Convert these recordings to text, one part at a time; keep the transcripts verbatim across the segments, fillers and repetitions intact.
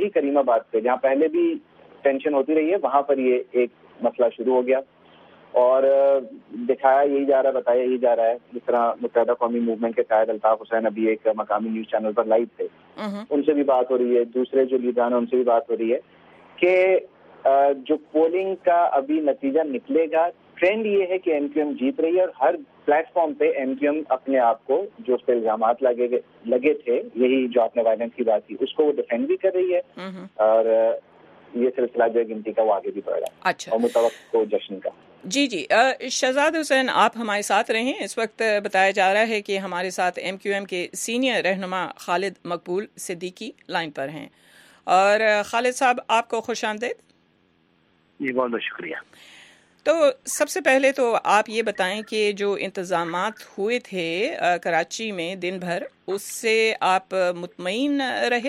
یہی کریم آباد پہ جہاں پہلے بھی ٹینشن ہوتی رہی ہے وہاں پر یہ ایک مسئلہ شروع ہو گیا اور دکھایا یہی جا رہا ہے, بتایا یہی جا رہا ہے. جس طرح متحدہ قومی موومنٹ کے قائد الطاف حسین ابھی ایک مقامی نیوز چینل پر لائیو تھے, ان سے بھی بات ہو رہی ہے, دوسرے جو لیڈران ہیں ان سے بھی بات ہو رہی ہے کہ جو پولنگ کا ابھی نتیجہ نکلے گا, ٹرینڈ یہ ہے کہ ایم کیو ایم جیت رہی ہے اور ہر پلیٹ فارم پہ ایم کیو ایم اپنے آپ کو جو اس پہ الزامات لگے لگے تھے, یہی جو آپ نے وائلنس کی بات کی, اس کو وہ ڈیفینڈ بھی کر رہی ہے اور یہ سلسلہ جو گنتی کا وہ آگے بھی بڑھ رہا ہے. اچھا, اور متوقع جشن کا. جی جی شہزاد حسین, آپ ہمارے ساتھ رہیں. اس وقت بتایا جا رہا ہے کہ ہمارے ساتھ ایم کیو ایم کے سینئر رہنما خالد مقبول صدیقی لائن پر ہیں. اور خالد صاحب, آپ کو خوش آمدید. جی بہت بہت شکریہ. تو سب سے پہلے تو آپ یہ بتائیں کہ جو انتظامات ہوئے تھے کراچی میں دن بھر, اس سے آپ مطمئن رہے؟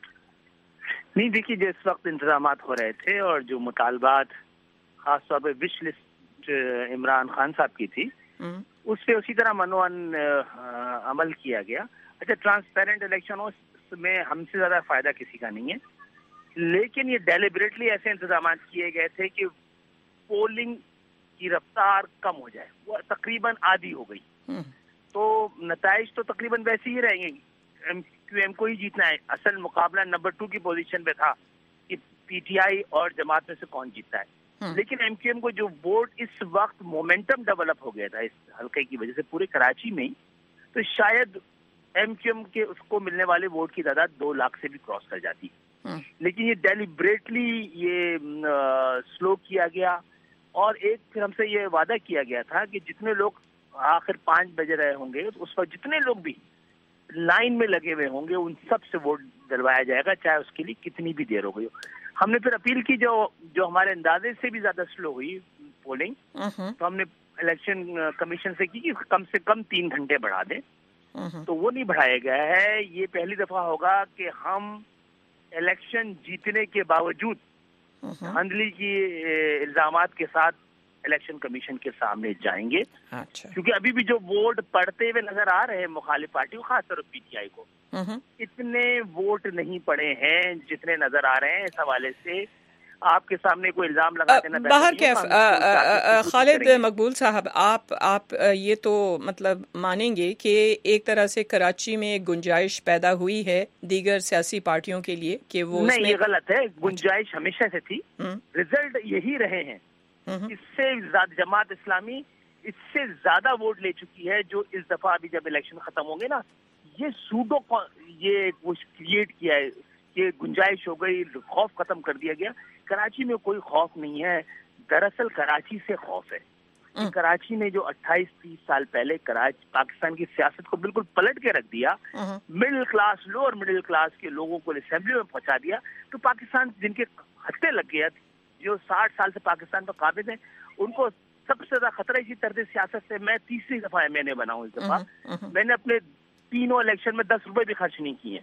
نہیں دیکھیے, جس وقت انتظامات ہو رہے تھے اور جو مطالبات خاص طور پہ وش لسٹ عمران خان صاحب کی تھی, اس سے اسی طرح منوان عمل کیا گیا. اچھا, ٹرانسپیرنٹ الیکشن ہو, اس میں ہم سے زیادہ فائدہ کسی کا نہیں ہے, لیکن یہ ڈیلیبریٹلی ایسے انتظامات کیے گئے تھے کہ پولنگ کی رفتار کم ہو جائے. وہ تقریباً آدھی ہو گئی تو نتائج تو تقریباً ویسے ہی رہیں گے, ایم کیو ایم کو ہی جیتنا ہے. اصل مقابلہ نمبر ٹو کی پوزیشن پہ تھا کہ پی ٹی آئی اور جماعت میں سے کون جیتتا ہے. لیکن ایم کیو ایم کو جو ووٹ اس وقت مومنٹم ڈیولپ ہو گیا تھا اس حلقے کی وجہ سے پورے کراچی میں ہی, تو شاید ایم کیو ایم کے اس کو ملنے والے ووٹ کی تعداد دو لاکھ سے بھی کراس کر جاتی. لیکن یہ ڈیلیبریٹلی یہ سلو کیا گیا اور ایک پھر ہم سے یہ وعدہ کیا گیا تھا کہ جتنے لوگ آخر پانچ بجے رہے ہوں گے اس وقت جتنے لوگ بھی لائن میں لگے ہوئے ہوں گے ان سب سے ووٹ دلوایا جائے گا, چاہے اس کے لیے کتنی بھی دیر ہو گئی ہو. ہم نے پھر اپیل کی جو جو ہمارے اندازے سے بھی زیادہ سلو ہوئی پولنگ, تو ہم نے الیکشن کمیشن سے کی کہ کم سے کم تین گھنٹے بڑھا دیں. تو وہ نہیں بڑھایا گیا ہے. یہ پہلی دفعہ ہوگا کہ ہم الیکشن جیتنے کے باوجود دھاندلی کی الزامات کے ساتھ الیکشن کمیشن کے سامنے جائیں گے. کیونکہ ابھی بھی جو ووٹ پڑتے ہوئے نظر آ رہے ہیں مخالف پارٹی کو, خاص طور پی ٹی آئی کو, اتنے ووٹ نہیں پڑے ہیں جتنے نظر آ رہے ہیں. اس حوالے سے آپ کے سامنے کوئی الزام لگا دینا باہر کیف. خالد مقبول صاحب, آپ آپ یہ تو مطلب مانیں گے کہ ایک طرح سے کراچی میں ایک گنجائش پیدا ہوئی ہے دیگر سیاسی پارٹیوں کے لیے کہ وہ نہیں, یہ غلط ہے. گنجائش ہمیشہ سے تھی, رزلٹ یہی رہے ہیں. اس سے زیادہ جماعت اسلامی اس سے زیادہ ووٹ لے چکی ہے جو اس دفعہ ابھی جب الیکشن ختم ہوں گے نا, یہ سوڈو یہ کچھ کریٹ کیا ہے کہ گنجائش ہو گئی, خوف ختم کر دیا گیا. کراچی میں کوئی خوف نہیں ہے. دراصل کراچی سے خوف ہے. کراچی نے جو اٹھائیس تیس سال پہلے کراچی پاکستان کی سیاست کو بالکل پلٹ کے رکھ دیا, middle class lower middle class کے لوگوں کو اسمبلی میں پہنچا دیا, تو پاکستان جن کے ہتھے لگ گیا, جو ساٹھ سال سے پاکستان پر قابض ہیں, ان کو سب سے زیادہ خطرہ اسی طرز سیاست سے. میں تیسری دفعہ ایم این اے بنا ہوں. اس دفعہ میں نے اپنے تینوں الیکشن میں دس روپے بھی خرچ نہیں کیے.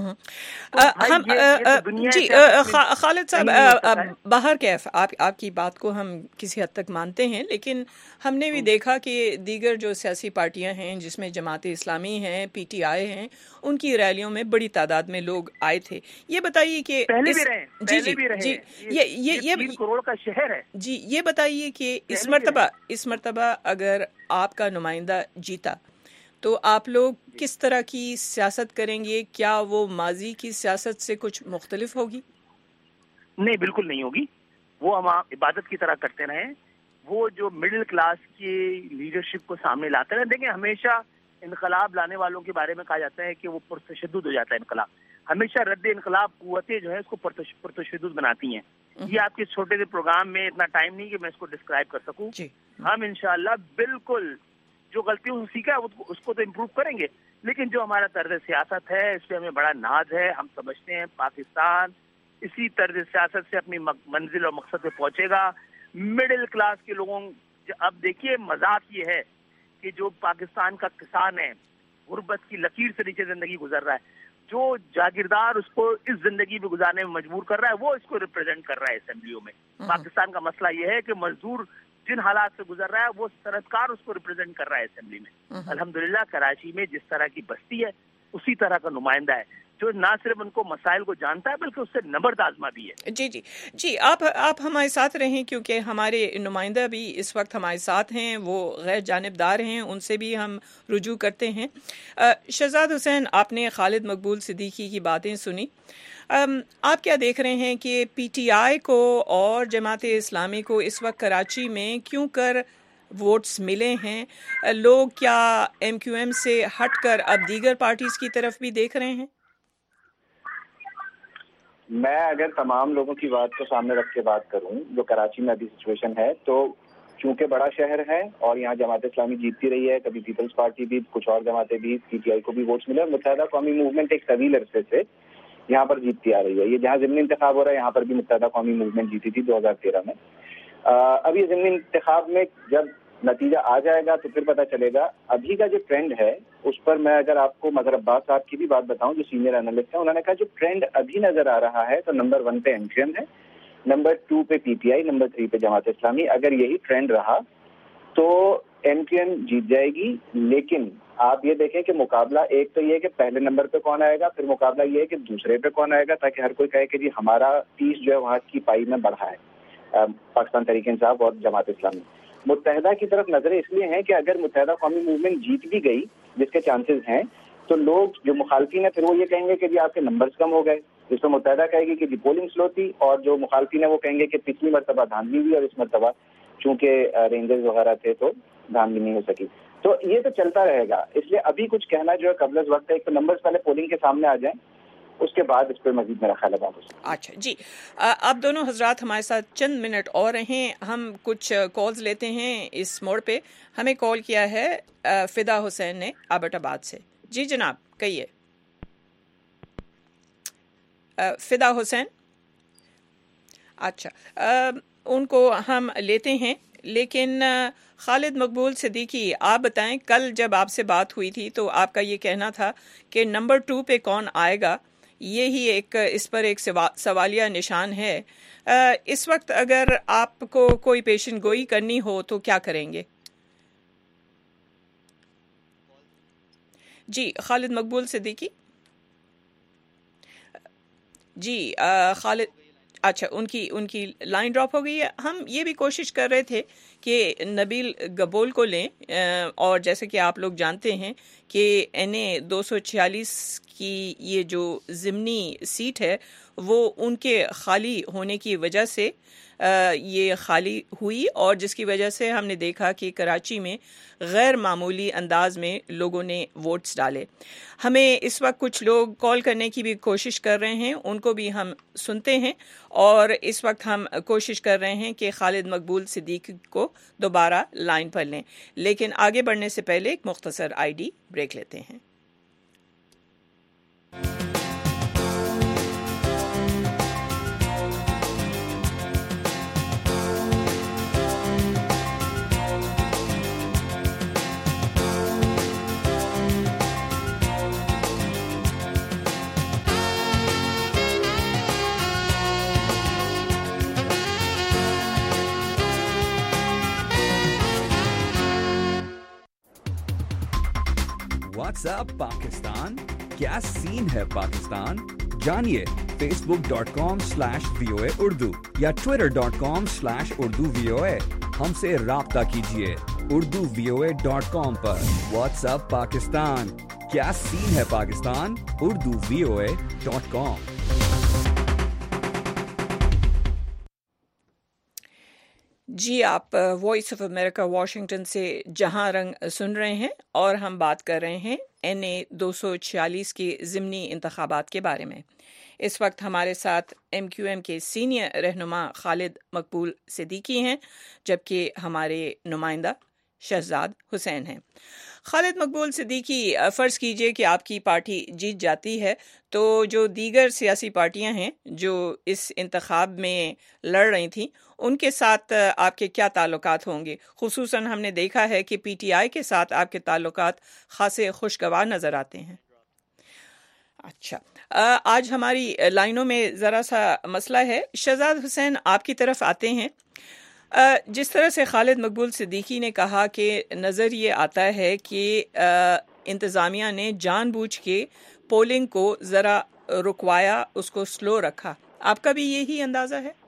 جی خالد صاحب, باہر کیف آپ آپ کی بات کو ہم کسی حد تک مانتے ہیں, لیکن ہم نے بھی دیکھا کہ دیگر جو سیاسی پارٹیاں ہیں جس میں جماعت اسلامی ہیں, پی ٹی آئی ہیں, ان کی ریلیوں میں بڑی تعداد میں لوگ آئے تھے. یہ بتائیے کہ پہلے بھی رہے, جی جی جی یہ یہ تین کروڑ کا شہر ہے. جی یہ بتائیے کہ اس مرتبہ اس مرتبہ اگر آپ کا نمائندہ جیتا تو آپ لوگ کس طرح کی سیاست کریں گے؟ کیا وہ ماضی کی سیاست سے کچھ مختلف ہوگی؟ نہیں, بالکل نہیں ہوگی. وہ ہم عبادت کی طرح کرتے رہیں. وہ جو مڈل کلاس کی لیڈرشپ کو سامنے لاتے رہے. دیکھیں, ہمیشہ انقلاب لانے والوں کے بارے میں کہا جاتا ہے کہ وہ پرتشدد ہو جاتا ہے انقلاب. ہمیشہ رد انقلاب قوتیں جو ہے اس کو پرتشدد بناتی ہیں. یہ آپ کے چھوٹے سے پروگرام میں اتنا ٹائم نہیں کہ میں اس کو ڈسکرائب کر سکوں. ہم انشاءاللہ بالکل جو غلطیوں سے سیکھا ہے اس کو تو امپروو کریں گے, لیکن جو ہمارا طرز سیاست ہے اس پہ ہمیں بڑا ناز ہے. ہم سمجھتے ہیں پاکستان اسی طرز سیاست سے اپنی منزل اور مقصد پہ پہنچے گا. مڈل کلاس کے لوگوں, اب دیکھیے مذاق یہ ہے کہ جو پاکستان کا کسان ہے غربت کی لکیر سے نیچے زندگی گزر رہا ہے, جو جاگیردار اس کو اس زندگی میں گزارنے میں مجبور کر رہا ہے, وہ اس کو ریپرزینٹ کر رہا ہے اسمبلیوں میں. پاکستان کا مسئلہ یہ ہے کہ مزدور جن حالات سے گزر رہا ہے وہ صنعتکار اس کو ریپرزینٹ کر رہا ہے اسمبلی میں. الحمدللہ کراچی میں جس طرح کی بستی ہے اسی طرح کا نمائندہ ہے. جو نہ صرف ان کو مسائل کو جانتا ہے بلکہ اس سے نبرد آزما بھی ہے۔ جی جی جی آپ آپ ہمارے ساتھ رہیں، کیونکہ ہمارے نمائندہ بھی اس وقت ہمارے ساتھ ہیں، وہ غیر جانبدار ہیں، ان سے بھی ہم رجوع کرتے ہیں۔ شہزاد حسین، آپ نے خالد مقبول صدیقی کی باتیں سنی، آپ کیا دیکھ رہے ہیں کہ پی ٹی آئی کو اور جماعت اسلامی کو اس وقت کراچی میں کیوں کر ووٹس ملے ہیں؟ لوگ کیا ایم کیو ایم سے ہٹ کر اب دیگر پارٹیز کی طرف بھی دیکھ رہے ہیں؟ میں اگر تمام لوگوں کی بات کو سامنے رکھ کے بات کروں جو کراچی میں ابھی سچویشن ہے، تو چونکہ بڑا شہر ہے اور یہاں جماعت اسلامی جیتتی رہی ہے، کبھی پیپلز پارٹی بھی، کچھ اور جماعتیں بھی، پی ٹی آئی کو بھی ووٹس ملے، اور متحدہ قومی موومنٹ ایک طویل عرصے سے یہاں پر جیتتی آ رہی ہے۔ یہ جہاں ضمنی انتخاب ہو رہا ہے یہاں پر بھی متحدہ قومی موومنٹ جیتی تھی دو ہزار تیرہ میں۔ اب یہ ضمنی انتخاب میں جب نتیجہ آ جائے گا تو پھر پتہ چلے گا۔ ابھی کا جو ٹرینڈ ہے اس پر میں اگر آپ کو مظہر عباس صاحب کی بھی بات بتاؤں جو سینئر اینالسٹ ہیں، انہوں نے کہا جو ٹرینڈ ابھی نظر آ رہا ہے تو نمبر ون پہ ایم کیو ایم ہے، نمبر ٹو پہ P T I, number three پہ جماعت اسلامی۔ اگر یہی ٹرینڈ رہا تو ایم کیو ایم جیت جائے گی، لیکن آپ یہ دیکھیں کہ مقابلہ ایک تو یہ ہے کہ پہلے نمبر پہ کون آئے گا، پھر مقابلہ یہ ہے کہ دوسرے پہ کون آئے گا، تاکہ ہر کوئی کہے کہ جی ہمارا پیس جو ہے وہاں کی پائی میں بڑھا ہے، پاکستان تحریک انصاف اور جماعت اسلامی۔ متحدہ کی طرف نظریں اس لیے ہیں کہ اگر متحدہ قومی موومنٹ جیت بھی گئی، جس کے چانسز ہیں، تو لوگ جو مخالفین ہیں پھر وہ یہ کہیں گے کہ جی آپ کے نمبرز کم ہو گئے، جس میں متحدہ کہے گی کہ جی پولنگ سلو تھی، اور جو مخالفین ہیں وہ کہیں گے کہ پچھلی مرتبہ دھاندلی ہوئی اور اس مرتبہ چونکہ رینجرز وغیرہ تھے تو دھاندلی نہیں ہو سکی۔ تو یہ تو چلتا رہے گا، اس لیے ابھی کچھ کہنا جو ہے قبل از وقت ہے۔ ایک تو نمبرز پہلے پولنگ کے سامنے آ جائیں، اس کے بعد اس پہ مزید میرا خیال ہے بات ہو سکتی ہے۔ اچھا جی، آپ دونوں حضرات ہمارے ساتھ چند منٹ اور رہیں، ہم کچھ کالز لیتے ہیں اس موڑ پہ۔ ہمیں کال کیا ہے فدا حسین نے آبٹ آباد سے۔ جی جناب کہیے۔ فدا حسین، اچھا ان کو ہم لیتے ہیں، لیکن خالد مقبول صدیقی آپ بتائیں، کل جب آپ سے بات ہوئی تھی تو آپ کا یہ کہنا تھا کہ نمبر ٹو پہ کون آئے گا، یہی ایک اس پر ایک سوالیہ نشان ہے۔ اس وقت اگر آپ کو کوئی پیشن گوئی کرنی ہو تو کیا کریں گے؟ جی خالد مقبول صدیقی۔ جی خالد، اچھا ان کی ان کی لائن ڈراپ ہو گئی ہے۔ ہم یہ بھی کوشش کر رہے تھے کہ نبیل گبول کو لیں، اور جیسے کہ آپ لوگ جانتے ہیں کہ این اے دو سو چھیالیس کی یہ جو ضمنی سیٹ ہے وہ ان کے خالی ہونے کی وجہ سے یہ خالی ہوئی، اور جس کی وجہ سے ہم نے دیکھا کہ کراچی میں غیر معمولی انداز میں لوگوں نے ووٹس ڈالے۔ ہمیں اس وقت کچھ لوگ کال کرنے کی بھی کوشش کر رہے ہیں، ان کو بھی ہم سنتے ہیں، اور اس وقت ہم کوشش کر رہے ہیں کہ خالد مقبول صدیقی کو دوبارہ لائن پر لیں، لیکن آگے بڑھنے سے پہلے ایک مختصر آئی ڈی بریک لیتے ہیں۔ واٹس اپ پاکستان، کیا سین ہے پاکستان؟ جانیے Facebook dot com slash V O A Urdu یا Twitter dot com slash Urdu V O A, ہم سے رابطہ کیجیے Urdu V O A dot com پر۔ واٹس اپ پاکستان، کیا سین ہے Pakistan? Urdu V O A dot com. جی آپ وائس آف امریکہ واشنگٹن سے جہاں رنگ سن رہے ہیں، اور ہم بات کر رہے ہیں این اے دو سو چھیالیس کے ضمنی انتخابات کے بارے میں۔ اس وقت ہمارے ساتھ ایم کیو ایم کے سینئر رہنما خالد مقبول صدیقی ہیں، جبکہ ہمارے نمائندہ شہزاد حسین ہیں۔ خالد مقبول صدیقی، فرض کیجئے کہ آپ کی پارٹی جیت جاتی ہے، تو جو دیگر سیاسی پارٹیاں ہیں جو اس انتخاب میں لڑ رہی تھیں، ان کے ساتھ آپ کے کیا تعلقات ہوں گے؟ خصوصاً ہم نے دیکھا ہے کہ پی ٹی آئی کے ساتھ آپ کے تعلقات خاصے خوشگوار نظر آتے ہیں۔ اچھا، آج ہماری لائنوں میں ذرا سا مسئلہ ہے۔ شہزاد حسین آپ کی طرف آتے ہیں۔ جس طرح سے خالد مقبول صدیقی نے کہا کہ نظر یہ آتا ہے کہ انتظامیہ نے جان بوجھ کے پولنگ کو ذرا رکوایا, اس کو سلو رکھا. آپ کا بھی یہی اندازہ ہے؟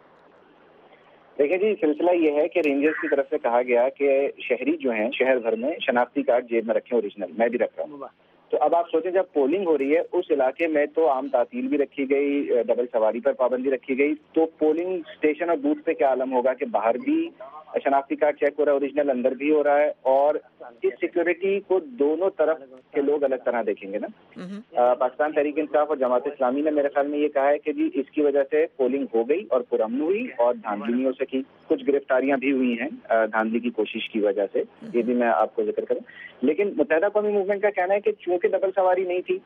دیکھیں جی, سلسلہ یہ ہے کہ رینجرز کی طرف سے کہا گیا کہ شہری جو ہیں شہر بھر میں شناختی کارڈ جیب میں رکھیں اوریجنل. میں بھی رکھ رہا ہوں. تو اب آپ سوچیں جب پولنگ ہو رہی ہے اس علاقے میں تو عام تعطیل بھی رکھی گئی, ڈبل سواری پر پابندی رکھی گئی, تو پولنگ اسٹیشن اور بوتھ پہ کیا عالم ہوگا کہ باہر بھی شناختی کارڈ چیک ہو رہا ہے اوریجنل, اندر بھی ہو رہا ہے, اور اس سیکورٹی کو دونوں طرف کے لوگ الگ طرح دیکھیں گے نا. پاکستان تحریک انصاف اور جماعت اسلامی نے میرے خیال میں یہ کہا ہے کہ جی اس کی وجہ سے پولنگ ہو گئی اور پرامن ہوئی اور دھاندلی نہیں ہو سکی. کچھ گرفتاریاں بھی ہوئی ہیں دھاندلی کی کوشش کی وجہ سے, یہ بھی میں آپ کو ذکر کروں. لیکن متحدہ قومی موومنٹ کا کہنا ہے کہ چونکہ ڈبل سواری نہیں تھی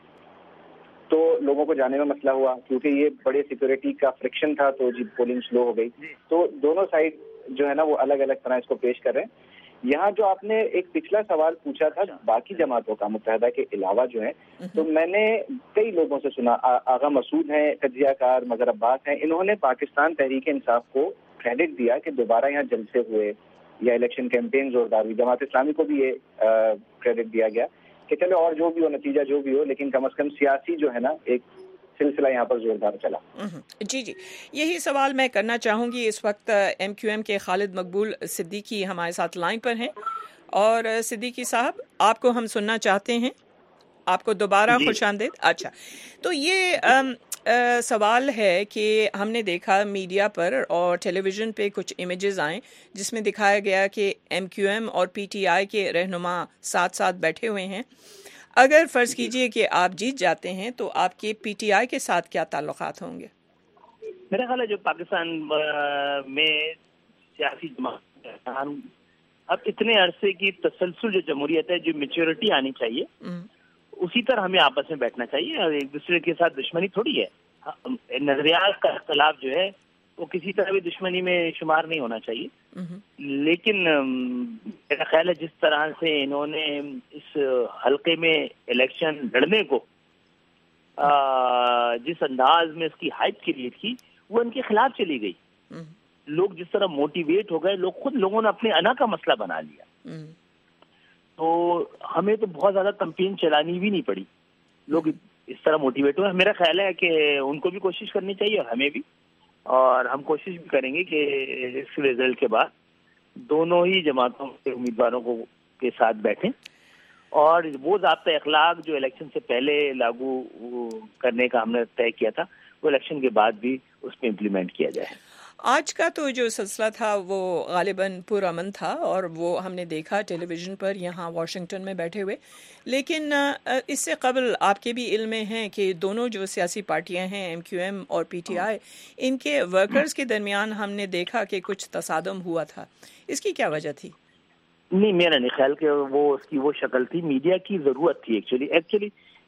تو لوگوں کو جانے میں مسئلہ ہوا, کیونکہ یہ بڑے سیکورٹی کا فرکشن تھا تو جی پولنگ سلو ہو گئی. تو دونوں سائڈ جو ہے نا وہ الگ الگ طرح اس کو پیش کر رہے ہیں. یہاں جو آپ نے ایک پچھلا سوال پوچھا تھا باقی جماعتوں کا متحدہ کے علاوہ جو ہے, تو میں نے کئی لوگوں سے سنا, آغا مسعود ہیں, تجزیہ کار مظہر عباس ہیں, انہوں نے پاکستان تحریک انصاف کو کریڈٹ دیا کہ دوبارہ یہاں جلسے ہوئے یا الیکشن کیمپین زوردار ہوئی. جماعت اسلامی کو بھی یہ کریڈٹ دیا گیا کہ چلو اور جو بھی ہو, نتیجہ جو بھی ہو, لیکن کم از کم سیاسی جو ہے نا ایک سلسلہ یہاں پر زوردار چلا. جی جی یہی سوال میں کرنا چاہوں گی. اس وقت ایم کیو ایم کے خالد مقبول صدیقی ہمارے ساتھ لائن پر ہیں, اور صدیقی صاحب آپ کو ہم سننا چاہتے ہیں. آپ کو دوبارہ خوش آمدید. اچھا, تو یہ Uh, سوال ہے کہ ہم نے دیکھا میڈیا پر اور ٹیلی ویژن پہ کچھ امیجز آئیں جس میں دکھایا گیا کہ ایم کیو ایم اور پی ٹی آئی کے رہنما ساتھ ساتھ بیٹھے ہوئے ہیں. اگر فرض کیجئے کہ آپ جیت جاتے ہیں تو آپ کے پی ٹی آئی کے ساتھ کیا تعلقات ہوں گے؟ میرا خیال ہے جو پاکستان میں سیاسی جماعت اب اتنے عرصے کی تسلسل جو جمہوریت ہے, جو میچورٹی آنی چاہیے, اسی طرح ہمیں آپس میں بیٹھنا چاہیے. اور ایک دوسرے کے ساتھ دشمنی تھوڑی ہے, نظریات کا اختلاف جو ہے وہ کسی طرح بھی دشمنی میں شمار نہیں ہونا چاہیے. لیکن میرا خیال ہے جس طرح سے انہوں نے اس حلقے میں الیکشن لڑنے کو جس انداز میں اس کی ہائپ کریٹ کی, وہ ان کے خلاف چلی گئی. لوگ جس طرح موٹیویٹ ہو گئے, لوگ خود لوگوں نے اپنے انا کا مسئلہ بنا لیا. تو ہمیں تو بہت زیادہ کمپین چلانی بھی نہیں پڑی, لوگ اس طرح موٹیویٹ ہوئے. میرا خیال ہے کہ ان کو بھی کوشش کرنی چاہیے اور ہمیں بھی, اور ہم کوشش بھی کریں گے کہ اس رزلٹ کے بعد دونوں ہی جماعتوں کے امیدواروں کو کے ساتھ بیٹھیں, اور وہ ضابطۂ اخلاق جو الیکشن سے پہلے لاگو کرنے کا ہم نے طے کیا تھا وہ الیکشن کے بعد بھی اس پہ امپلیمنٹ کیا جائے. آج کا تو جو سلسلہ تھا وہ غالباً پرامن تھا, اور وہ ہم نے دیکھا ٹیلی ویژن پر یہاں واشنگٹن میں بیٹھے ہوئے. لیکن اس سے قبل آپ کے بھی علم میں ہیں کہ دونوں جو سیاسی پارٹیاں ہیں ایم کیو ایم اور پی ٹی آئی, ان کے ورکرز کے درمیان ہم نے دیکھا کہ کچھ تصادم ہوا تھا. اس کی کیا وجہ تھی؟ نہیں, میرا نہیں خیال کہ وہ اس کی وہ شکل تھی. میڈیا کی ضرورت تھی actually actually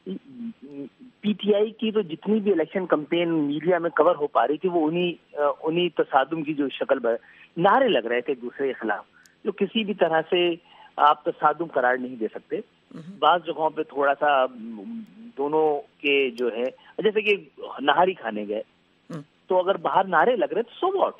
P T I کی تو جتنی بھی الیکشن کمپین میڈیا میں کور ہو پا رہی تھی وہ انہی انہی تصادم کی جو شکل بر نعرے لگ رہے تھے ایک دوسرے کے خلاف, جو کسی بھی طرح سے آپ تصادم قرار نہیں دے سکتے. بعض جگہوں پہ تھوڑا سا دونوں کے جو ہے, جیسے کہ نہاری کھانے گئے تو اگر باہر نعرے لگ رہے تو سو واٹ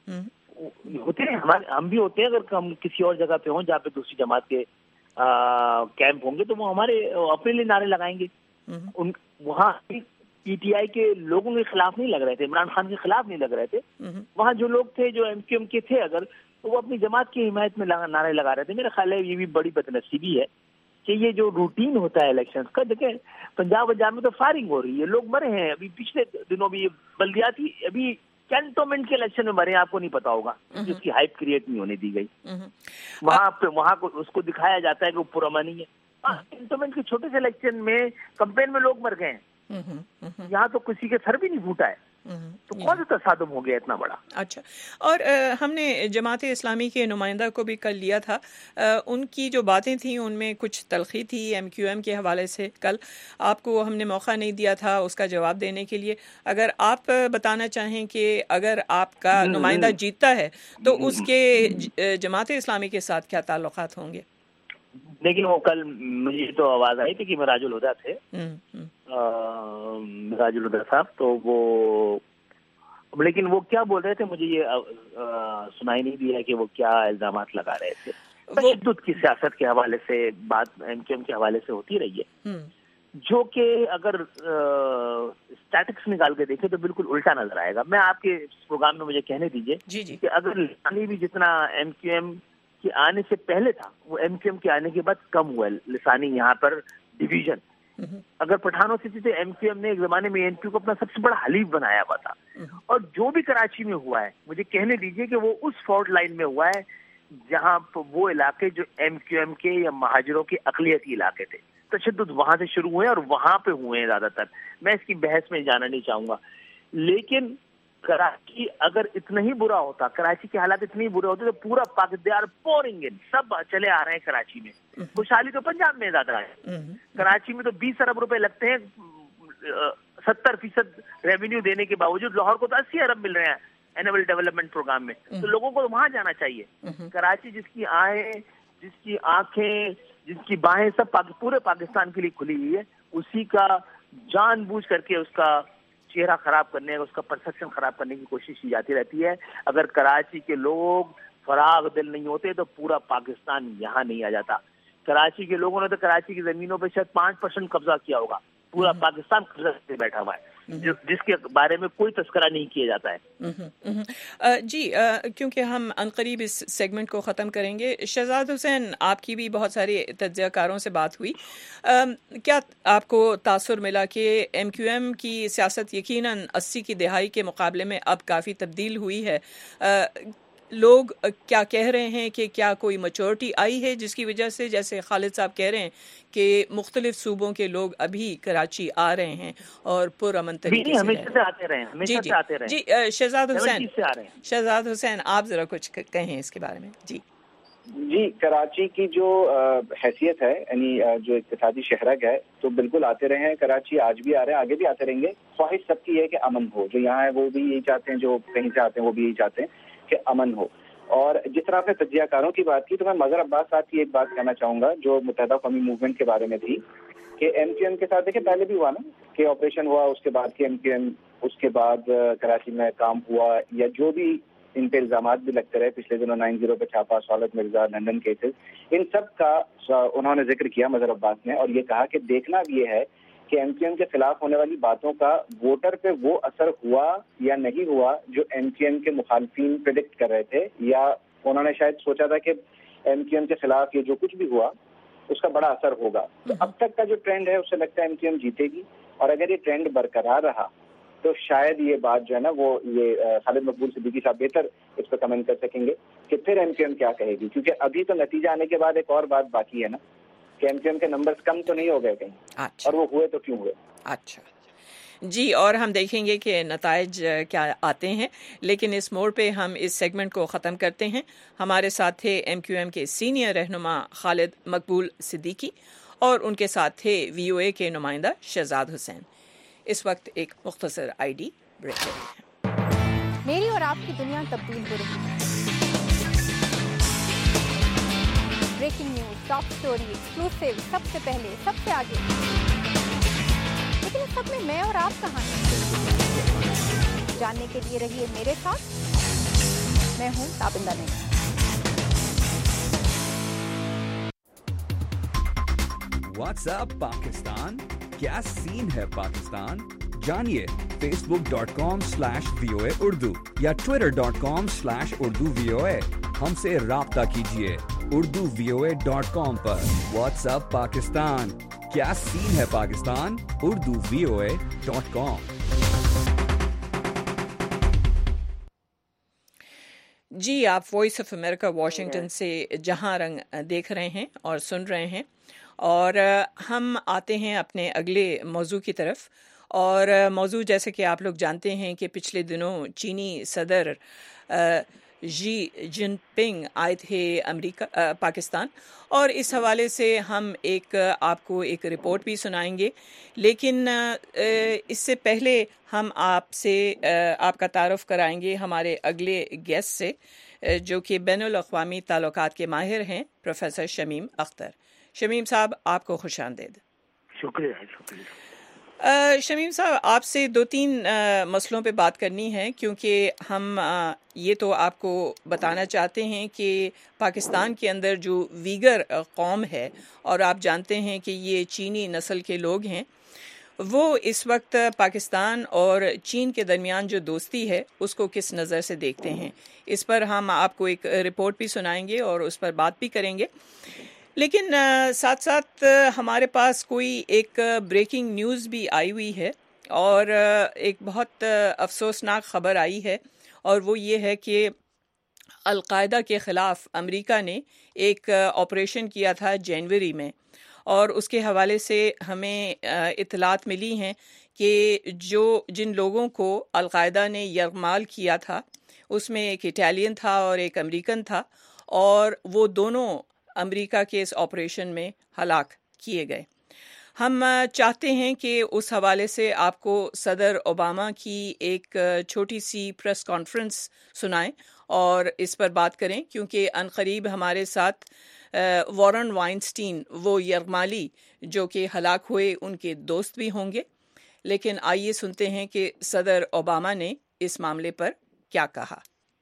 ہوتے ہیں, ہمارے ہم بھی ہوتے ہیں. اگر ہم کسی اور جگہ پہ ہوں جہاں پہ دوسری جماعت کے کیمپ ہوں گے تو وہ ہمارے اپنے لیے نعرے لگائیں گے. ان وہاں پی ٹی آئی کے لوگوں کے خلاف نہیں لگ رہے تھے, عمران خان کے خلاف نہیں لگ رہے تھے. وہاں جو لوگ تھے جو ایم کیو ایم کے تھے اگر تو وہ اپنی جماعت کی حمایت میں نعرے لگا رہے تھے. میرا خیال ہے یہ بھی بڑی بدنصیبی ہے کہ یہ جو روٹین ہوتا ہے الیکشن کا, دیکھیں پنجاب پنجاب میں تو فائرنگ ہو رہی ہے, لوگ مرے ہیں. ابھی پچھلے دنوں بھی بلدیاتی ابھی کینٹونمنٹ کے الیکشن میں مرے, آپ کو نہیں پتا ہوگا, جس کی ہائپ کریٹ نہیں ہونے دی گئی. وہاں پہ وہاں کو اس کو دکھایا جاتا ہے کہ وہ پرامن ہے. کینٹونمنٹ کے چھوٹے سے الیکشن میں کمپین میں لوگ مر گئے ہیں, یہاں تو کسی کے سر بھی نہیں پھوٹا ہے. تو کون سا تصادم ہو گیا اتنا بڑا؟ اچھا, اور ہم نے جماعت اسلامی کے نمائندہ کو بھی کل لیا تھا, ان کی جو باتیں تھیں ان میں کچھ تلخی تھی ایم کیو ایم کے حوالے سے. کل آپ کو ہم نے موقع نہیں دیا تھا اس کا جواب دینے کے لیے. اگر آپ بتانا چاہیں کہ اگر آپ کا نمائندہ جیتتا ہے تو اس کے جماعت اسلامی کے ساتھ کیا تعلقات ہوں گے؟ لیکن وہ کل مجھے تو آواز آئی تھی کہ مراج الہدا تھے, مراج الہدا صاحب, تو وہ لیکن وہ کیا بول رہے تھے مجھے یہ سنائی نہیں دیا کہ وہ کیا الزامات لگا رہے تھے. تشدد کی سیاست کے حوالے سے بات ایم کیو ایم کے حوالے سے ہوتی رہی ہے, جو کہ اگر اسٹیٹکس نکال کے دیکھیں تو بالکل الٹا نظر آئے گا. میں آپ کے پروگرام میں مجھے کہنے دیجیے جی جی کہ اگر لسانی بھی جتنا ایم کیو ایم کے آنے سے پہلے تھا وہ ایم کیو ایم کے آنے کے بعد کم ہوا ہے لسانی یہاں پر ڈویژن. اگر پٹھانوں سے تھے ایم کیو ایم نے ایک زمانے میں این پی کو اپنا سب سے بڑا حلیف بنایا ہوا تھا, اور جو بھی کراچی میں ہوا ہے مجھے کہنے دیجیے کہ وہ اس فالٹ لائن میں ہوا ہے جہاں وہ علاقے جو ایم کیو ایم کے یا مہاجروں کے اقلیتی علاقے تھے, تشدد وہاں سے شروع ہوئے اور وہاں پہ ہوئے ہیں زیادہ تر. میں اس کی بحث میں جانا نہیں چاہوں گا, لیکن کراچی اگر اتنا ہی برا ہوتا, کراچی کے حالات اتنے ہی برے ہوتے تو پورا پاکستان پورنگ ان سب چلے آ رہے ہیں کراچی میں. خوشحالی تو پنجاب میں زیادہ ہے, کراچی میں تو بیس ارب روپے لگتے ہیں ستر فیصد ریونیو دینے کے باوجود. لاہور کو تو اسی ارب مل رہے ہیں اینول ڈیولپمنٹ پروگرام میں, تو لوگوں کو وہاں جانا چاہیے. کراچی جس کی آنکھیں, جس کی آنکھیں, جس کی باہیں سب پورے پاکستان کے لیے کھلی ہوئی ہے, اسی کا جان بوجھ کر کے اس کا چہرہ خراب کرنے, اس کا پرسپشن خراب کرنے کی کوشش کی جاتی رہتی ہے. اگر کراچی کے لوگ فراغ دل نہیں ہوتے تو پورا پاکستان یہاں نہیں آ جاتا. کراچی کے لوگوں نے تو کراچی کی زمینوں پہ شاید پانچ پرسنٹ قبضہ کیا ہوگا, پورا پاکستان قبضہ سے بیٹھا ہوا ہے جس کے بارے میں کوئی تذکرہ نہیں کیا جاتا ہے. جی کیونکہ ہم عنقریب اس سیگمنٹ کو ختم کریں گے. شہزاد حسین, آپ کی بھی بہت ساری تجزیہ کاروں سے بات ہوئی, کیا آپ کو تاثر ملا کہ ایم کیو ایم کی سیاست یقیناً اسی کی دہائی کے مقابلے میں اب کافی تبدیل ہوئی ہے؟ لوگ کیا کہہ رہے ہیں کہ کیا کوئی میچورٹی آئی ہے جس کی وجہ سے, جیسے خالد صاحب کہہ رہے ہیں کہ مختلف صوبوں کے لوگ ابھی کراچی آ رہے ہیں اور پرامن طریقے سے ہمیشہ سے آتے رہے ہیں. جی جی جی شہزاد حسین, شہزاد حسین آپ ذرا کچھ کہیں اس کے بارے میں. جی جی کراچی کی جو حیثیت ہے, یعنی جو اقتصادی شہرک ہے, تو بالکل آتے رہے ہیں. کراچی آج بھی آ رہے ہیں, آگے بھی آتے رہیں گے. خواہش سب کی ہے کہ امن ہو. جو یہاں ہے وہ بھی یہی چاہتے ہیں, جو کہیں سے آتے ہیں وہ بھی یہی چاہتے ہیں کہ امن ہو. اور جس طرح آپ نے تجزیہ کاروں کی بات کی, تو میں مظہر عباس صاحب کی ایک بات کہنا چاہوں گا جو متحدہ قومی موومنٹ کے بارے میں تھی, کہ ایم کیو ایم کے ساتھ دیکھیں پہلے بھی ہوا نا کہ آپریشن ہوا, اس کے بعد کہ ایم کیو ایم اس کے بعد کراچی میں کام ہوا, یا جو بھی ان پہ الزامات بھی لگتے رہے پچھلے دنوں نائن زیرو پہ چھاپا, سہولت مرزا, لندن کیسز, ان سب کا انہوں نے ذکر کیا مظہر عباس نے, اور یہ کہا کہ دیکھنا بھی یہ ہے کہ ایم کیو ایم کے خلاف ہونے والی باتوں کا ووٹر پہ وہ اثر ہوا یا نہیں ہوا جو ایم کیو ایم کے مخالفین پریڈکٹ کر رہے تھے, یا انہوں نے شاید سوچا تھا کہ ایم کیو ایم کے خلاف یہ جو کچھ بھی ہوا اس کا بڑا اثر ہوگا. تو اب تک کا جو ٹرینڈ ہے اس سے لگتا ہے ایم کیو ایم جیتے گی, اور اگر یہ ٹرینڈ برقرار رہا تو شاید یہ بات جو ہے نا وہ یہ خالد مقبول صدیقی صاحب بہتر اس پہ کمنٹ کر سکیں گے کہ پھر ایم کیو ایم کیا کہے گی, کیونکہ ابھی تو نتیجہ آنے کے بعد ایک اور بات باقی ہے نا کہ ایم کیو ایم کے نمبرز کم تو نہیں ہو گئے کہیں, اور وہ ہوئے تو کیوں ہوئے. اچھا جی, اور ہم دیکھیں گے کہ نتائج کیا آتے ہیں, لیکن اس موڑ پہ ہم اس سیگمنٹ کو ختم کرتے ہیں. ہمارے ساتھ تھے ایم کیو ایم کے سینئر رہنما خالد مقبول صدیقی, اور ان کے ساتھ تھے وی او اے کے نمائندہ شہزاد حسین. اس وقت ایک مختصر آئی ڈی بریک لے رہے ہیں. میری اور آپ کی دنیا تبدیل ہو رہی ہے. Breaking news, top story, exclusive, سب سے پہلے, سب سے آگے. لیکن اس وقت میں میں اور آپ کہاں ہیں؟ جاننے کے لیے رہیے میرے ساتھ. میں ہوں تابندہ نہیں. واٹس ایپ پاکستان, کیا سین ہے پاکستان؟ جانیے Facebook dot com slash V O A Urdu یا Twitter dot com slash Urdu V O A. ہم سے رابطہ کیجیے Urdu V O A dot com پر. واٹس ایپ پاکستان, کیا سین ہے Pakistan? Urdu V O A dot com. جی, آپ وائس آف امریکہ واشنگٹن سے جہاں رنگ دیکھ رہے ہیں اور سن رہے ہیں, اور ہم آتے ہیں اپنے اگلے موضوع کی طرف. اور موضوع جیسے کہ آپ لوگ جانتے ہیں کہ پچھلے دنوں چینی صدر جی جن پنگ آئے تھے امریکہ پاکستان, اور اس حوالے سے ہم ایک آپ کو ایک رپورٹ بھی سنائیں گے. لیکن اس سے پہلے ہم آپ سے آپ کا تعارف کرائیں گے ہمارے اگلے گیسٹ سے, جو کہ بین الاقوامی تعلقات کے ماہر ہیں, پروفیسر شمیم اختر. شمیم صاحب, آپ کو خوش آمدید. شکریہ شکریہ. شمیم صاحب، آپ سے دو تین مسئلوں پہ بات کرنی ہے، کیونکہ ہم یہ تو آپ کو بتانا چاہتے ہیں کہ پاکستان کے اندر جو ویگر قوم ہے، اور آپ جانتے ہیں کہ یہ چینی نسل کے لوگ ہیں، وہ اس وقت پاکستان اور چین کے درمیان جو دوستی ہے اس کو کس نظر سے دیکھتے ہیں. اس پر ہم آپ کو ایک رپورٹ بھی سنائیں گے اور اس پر بات بھی کریں گے. لیکن ساتھ ساتھ ہمارے پاس کوئی ایک بریکنگ نیوز بھی آئی ہوئی ہے، اور ایک بہت افسوسناک خبر آئی ہے، اور وہ یہ ہے کہ القاعدہ کے خلاف امریکہ نے ایک آپریشن کیا تھا جنوری میں، اور اس کے حوالے سے ہمیں اطلاعات ملی ہیں کہ جو جن لوگوں کو القاعدہ نے یرغمال کیا تھا اس میں ایک اٹالین تھا اور ایک امریکن تھا، اور وہ دونوں امریکہ کے اس آپریشن میں ہلاک کیے گئے. ہم چاہتے ہیں کہ اس حوالے سے آپ کو صدر اوباما کی ایک چھوٹی سی پریس کانفرنس سنائیں اور اس پر بات کریں، کیونکہ عنقریب ہمارے ساتھ وارن وائنسٹین، وہ یرغمالی جو کہ ہلاک ہوئے، ان کے دوست بھی ہوں گے. لیکن آئیے سنتے ہیں کہ صدر اوباما نے اس معاملے پر کیا کہا.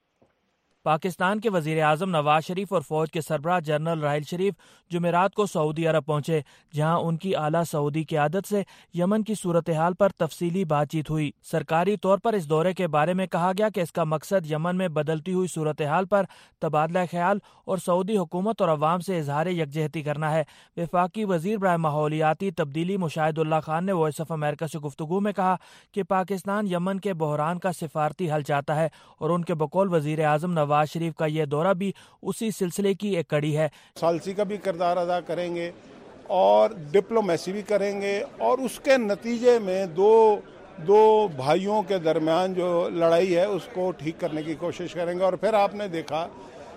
پاکستان کے وزیر اعظم نواز شریف اور فوج کے سربراہ جنرل راحیل شریف جمعرات کو سعودی عرب پہنچے، جہاں ان کی اعلیٰ سعودی قیادت سے یمن کی صورتحال پر تفصیلی بات چیت ہوئی. سرکاری طور پر اس دورے کے بارے میں کہا گیا کہ اس کا مقصد یمن میں بدلتی ہوئی صورتحال پر تبادلہ خیال اور سعودی حکومت اور عوام سے اظہار یکجہتی کرنا ہے. وفاقی وزیر برائے ماحولیاتی تبدیلی مشاہد اللہ خان نے وائس آف امریکہ سے گفتگو میں کہا کہ پاکستان یمن کے بحران کا سفارتی حل چاہتا ہے، اور ان کے بقول وزیر اعظم نواز شریف کا یہ دورہ بھی اسی سلسلے کی ایک کڑی ہے. ثالثی کا بھی کردار ادا کریں گے اور ڈپلومیسی بھی کریں گے، اور اس کے نتیجے میں دو دو بھائیوں کے درمیان جو لڑائی ہے اس کو ٹھیک کرنے کی کوشش کریں گے. اور پھر آپ نے دیکھا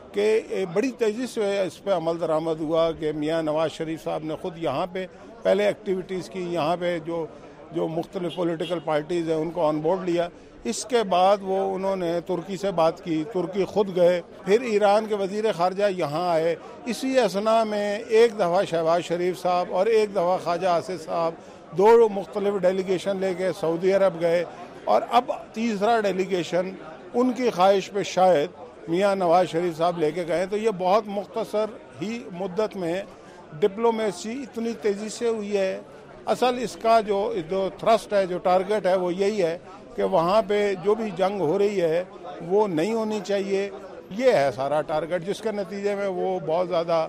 کہ بڑی تیزی سے اس پہ عمل درآمد ہوا کہ میاں نواز شریف صاحب نے خود یہاں پہ پہلے ایکٹیویٹیز کی، یہاں پہ جو جو مختلف پولیٹیکل پارٹیز ہیں ان کو آن بورڈ لیا. اس کے بعد وہ انہوں نے ترکی سے بات کی، ترکی خود گئے، پھر ایران کے وزیر خارجہ یہاں آئے. اسی اثنا میں ایک دفعہ شہباز شریف صاحب اور ایک دفعہ خواجہ آصف صاحب دو مختلف ڈیلیگیشن لے کے سعودی عرب گئے، اور اب تیسرا ڈیلیگیشن ان کی خواہش پہ شاید میاں نواز شریف صاحب لے کے گئے. تو یہ بہت مختصر ہی مدت میں ڈپلومیسی اتنی تیزی سے ہوئی ہے. اصل اس کا جو جو تھرسٹ ہے، جو ٹارگٹ ہے، وہ یہی ہے کہ وہاں پہ جو بھی جنگ ہو رہی ہے وہ نہیں ہونی چاہیے. یہ ہے سارا ٹارگٹ، جس کے نتیجے میں وہ بہت زیادہ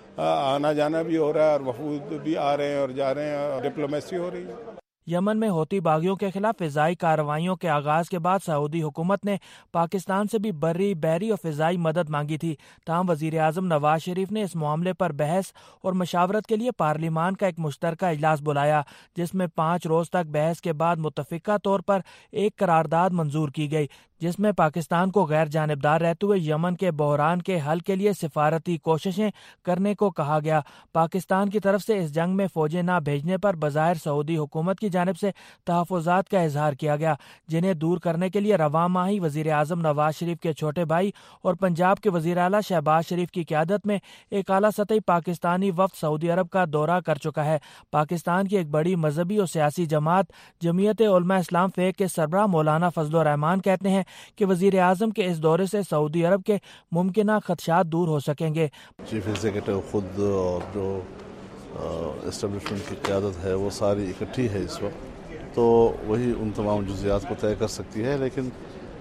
آنا جانا بھی ہو رہا ہے، اور وفود بھی آ رہے ہیں اور جا رہے ہیں، اور ڈپلومیسی ہو رہی ہے. یمن میں ہوتی باغیوں کے خلاف فضائی کارروائیوں کے آغاز کے بعد سعودی حکومت نے پاکستان سے بھی بری، بحری اور فضائی مدد مانگی تھی. تاہم وزیر اعظم نواز شریف نے اس معاملے پر بحث اور مشاورت کے لیے پارلیمان کا ایک مشترکہ اجلاس بلایا، جس میں پانچ روز تک بحث کے بعد متفقہ طور پر ایک قرارداد منظور کی گئی، جس میں پاکستان کو غیر جانبدار رہتے ہوئے یمن کے بحران کے حل کے لیے سفارتی کوششیں کرنے کو کہا گیا. پاکستان کی طرف سے اس جنگ میں فوجیں نہ بھیجنے پر بظاہر سعودی حکومت کی جانب سے تحفظات کا اظہار کیا گیا، جنہیں دور کرنے کے لیے رواں ماہ ہی وزیر اعظم نواز شریف کے چھوٹے بھائی اور پنجاب کے وزیر اعلیٰ شہباز شریف کی قیادت میں ایک اعلیٰ سطحی پاکستانی وفد سعودی عرب کا دورہ کر چکا ہے. پاکستان کی ایک بڑی مذہبی اور سیاسی جماعت جمعیت علماء اسلام فیق کے سربراہ مولانا فضل الرحمان کہتے ہیں کہ وزیر اعظم کے اس دورے سے سعودی عرب کے ممکنہ خدشات دور ہو سکیں گے. چیف ایگزیکٹو خود اور جو اسٹیبلشمنٹ کی قیادت ہے وہ ساری اکٹھی ہے اس وقت، تو وہی ان تمام جزیات کو طے کر سکتی ہے. لیکن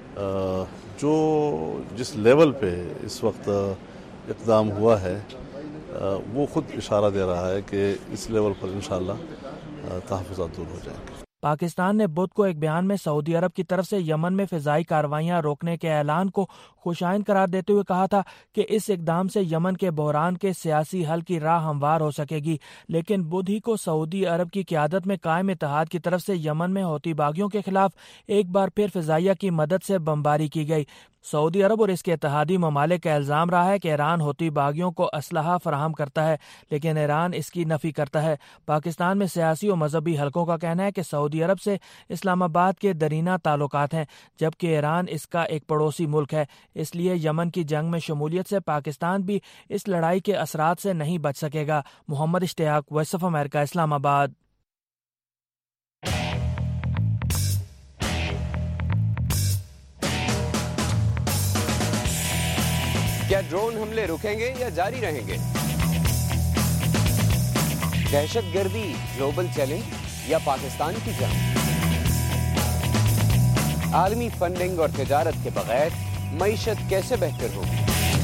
جو جس لیول پہ اس وقت اقدام ہوا ہے وہ خود اشارہ دے رہا ہے کہ اس لیول پر انشاءاللہ تحفظات دور ہو جائیں گے. پاکستان نے بدھ کو ایک بیان میں سعودی عرب کی طرف سے یمن میں فضائی کارروائیاں روکنے کے اعلان کو خوشائن قرار دیتے ہوئے کہا تھا کہ اس اقدام سے یمن کے بحران کے سیاسی حل کی راہ ہموار ہو سکے گی. لیکن بدھ ہی کو سعودی عرب کی قیادت میں قائم اتحاد کی طرف سے یمن میں ہوتی باغیوں کے خلاف ایک بار پھر فضائیہ کی مدد سے بمباری کی گئی. سعودی عرب اور اس کے اتحادی ممالک کا الزام رہا ہے کہ ایران ہوتی باغیوں کو اسلحہ فراہم کرتا ہے، لیکن ایران اس کی نفی کرتا ہے. پاکستان میں سیاسی اور مذہبی حلقوں کا کہنا ہے کہ سعودی عرب سے اسلام آباد کے درینہ تعلقات ہیں، جبکہ ایران اس کا ایک پڑوسی ملک ہے. اس لیے یمن کی جنگ میں شمولیت سے پاکستان بھی اس لڑائی کے اثرات سے نہیں بچ سکے گا. محمد اشتیاق، وائس آف امریکہ، اسلام آباد. کیا ڈرون حملے رکیں گے یا جاری رہیں گے؟ دہشت گردی گلوبل چیلنج یا پاکستان کی جنگ؟ عالمی فنڈنگ اور تجارت کے بغیر معیشت کیسے بہتر ہوگی؟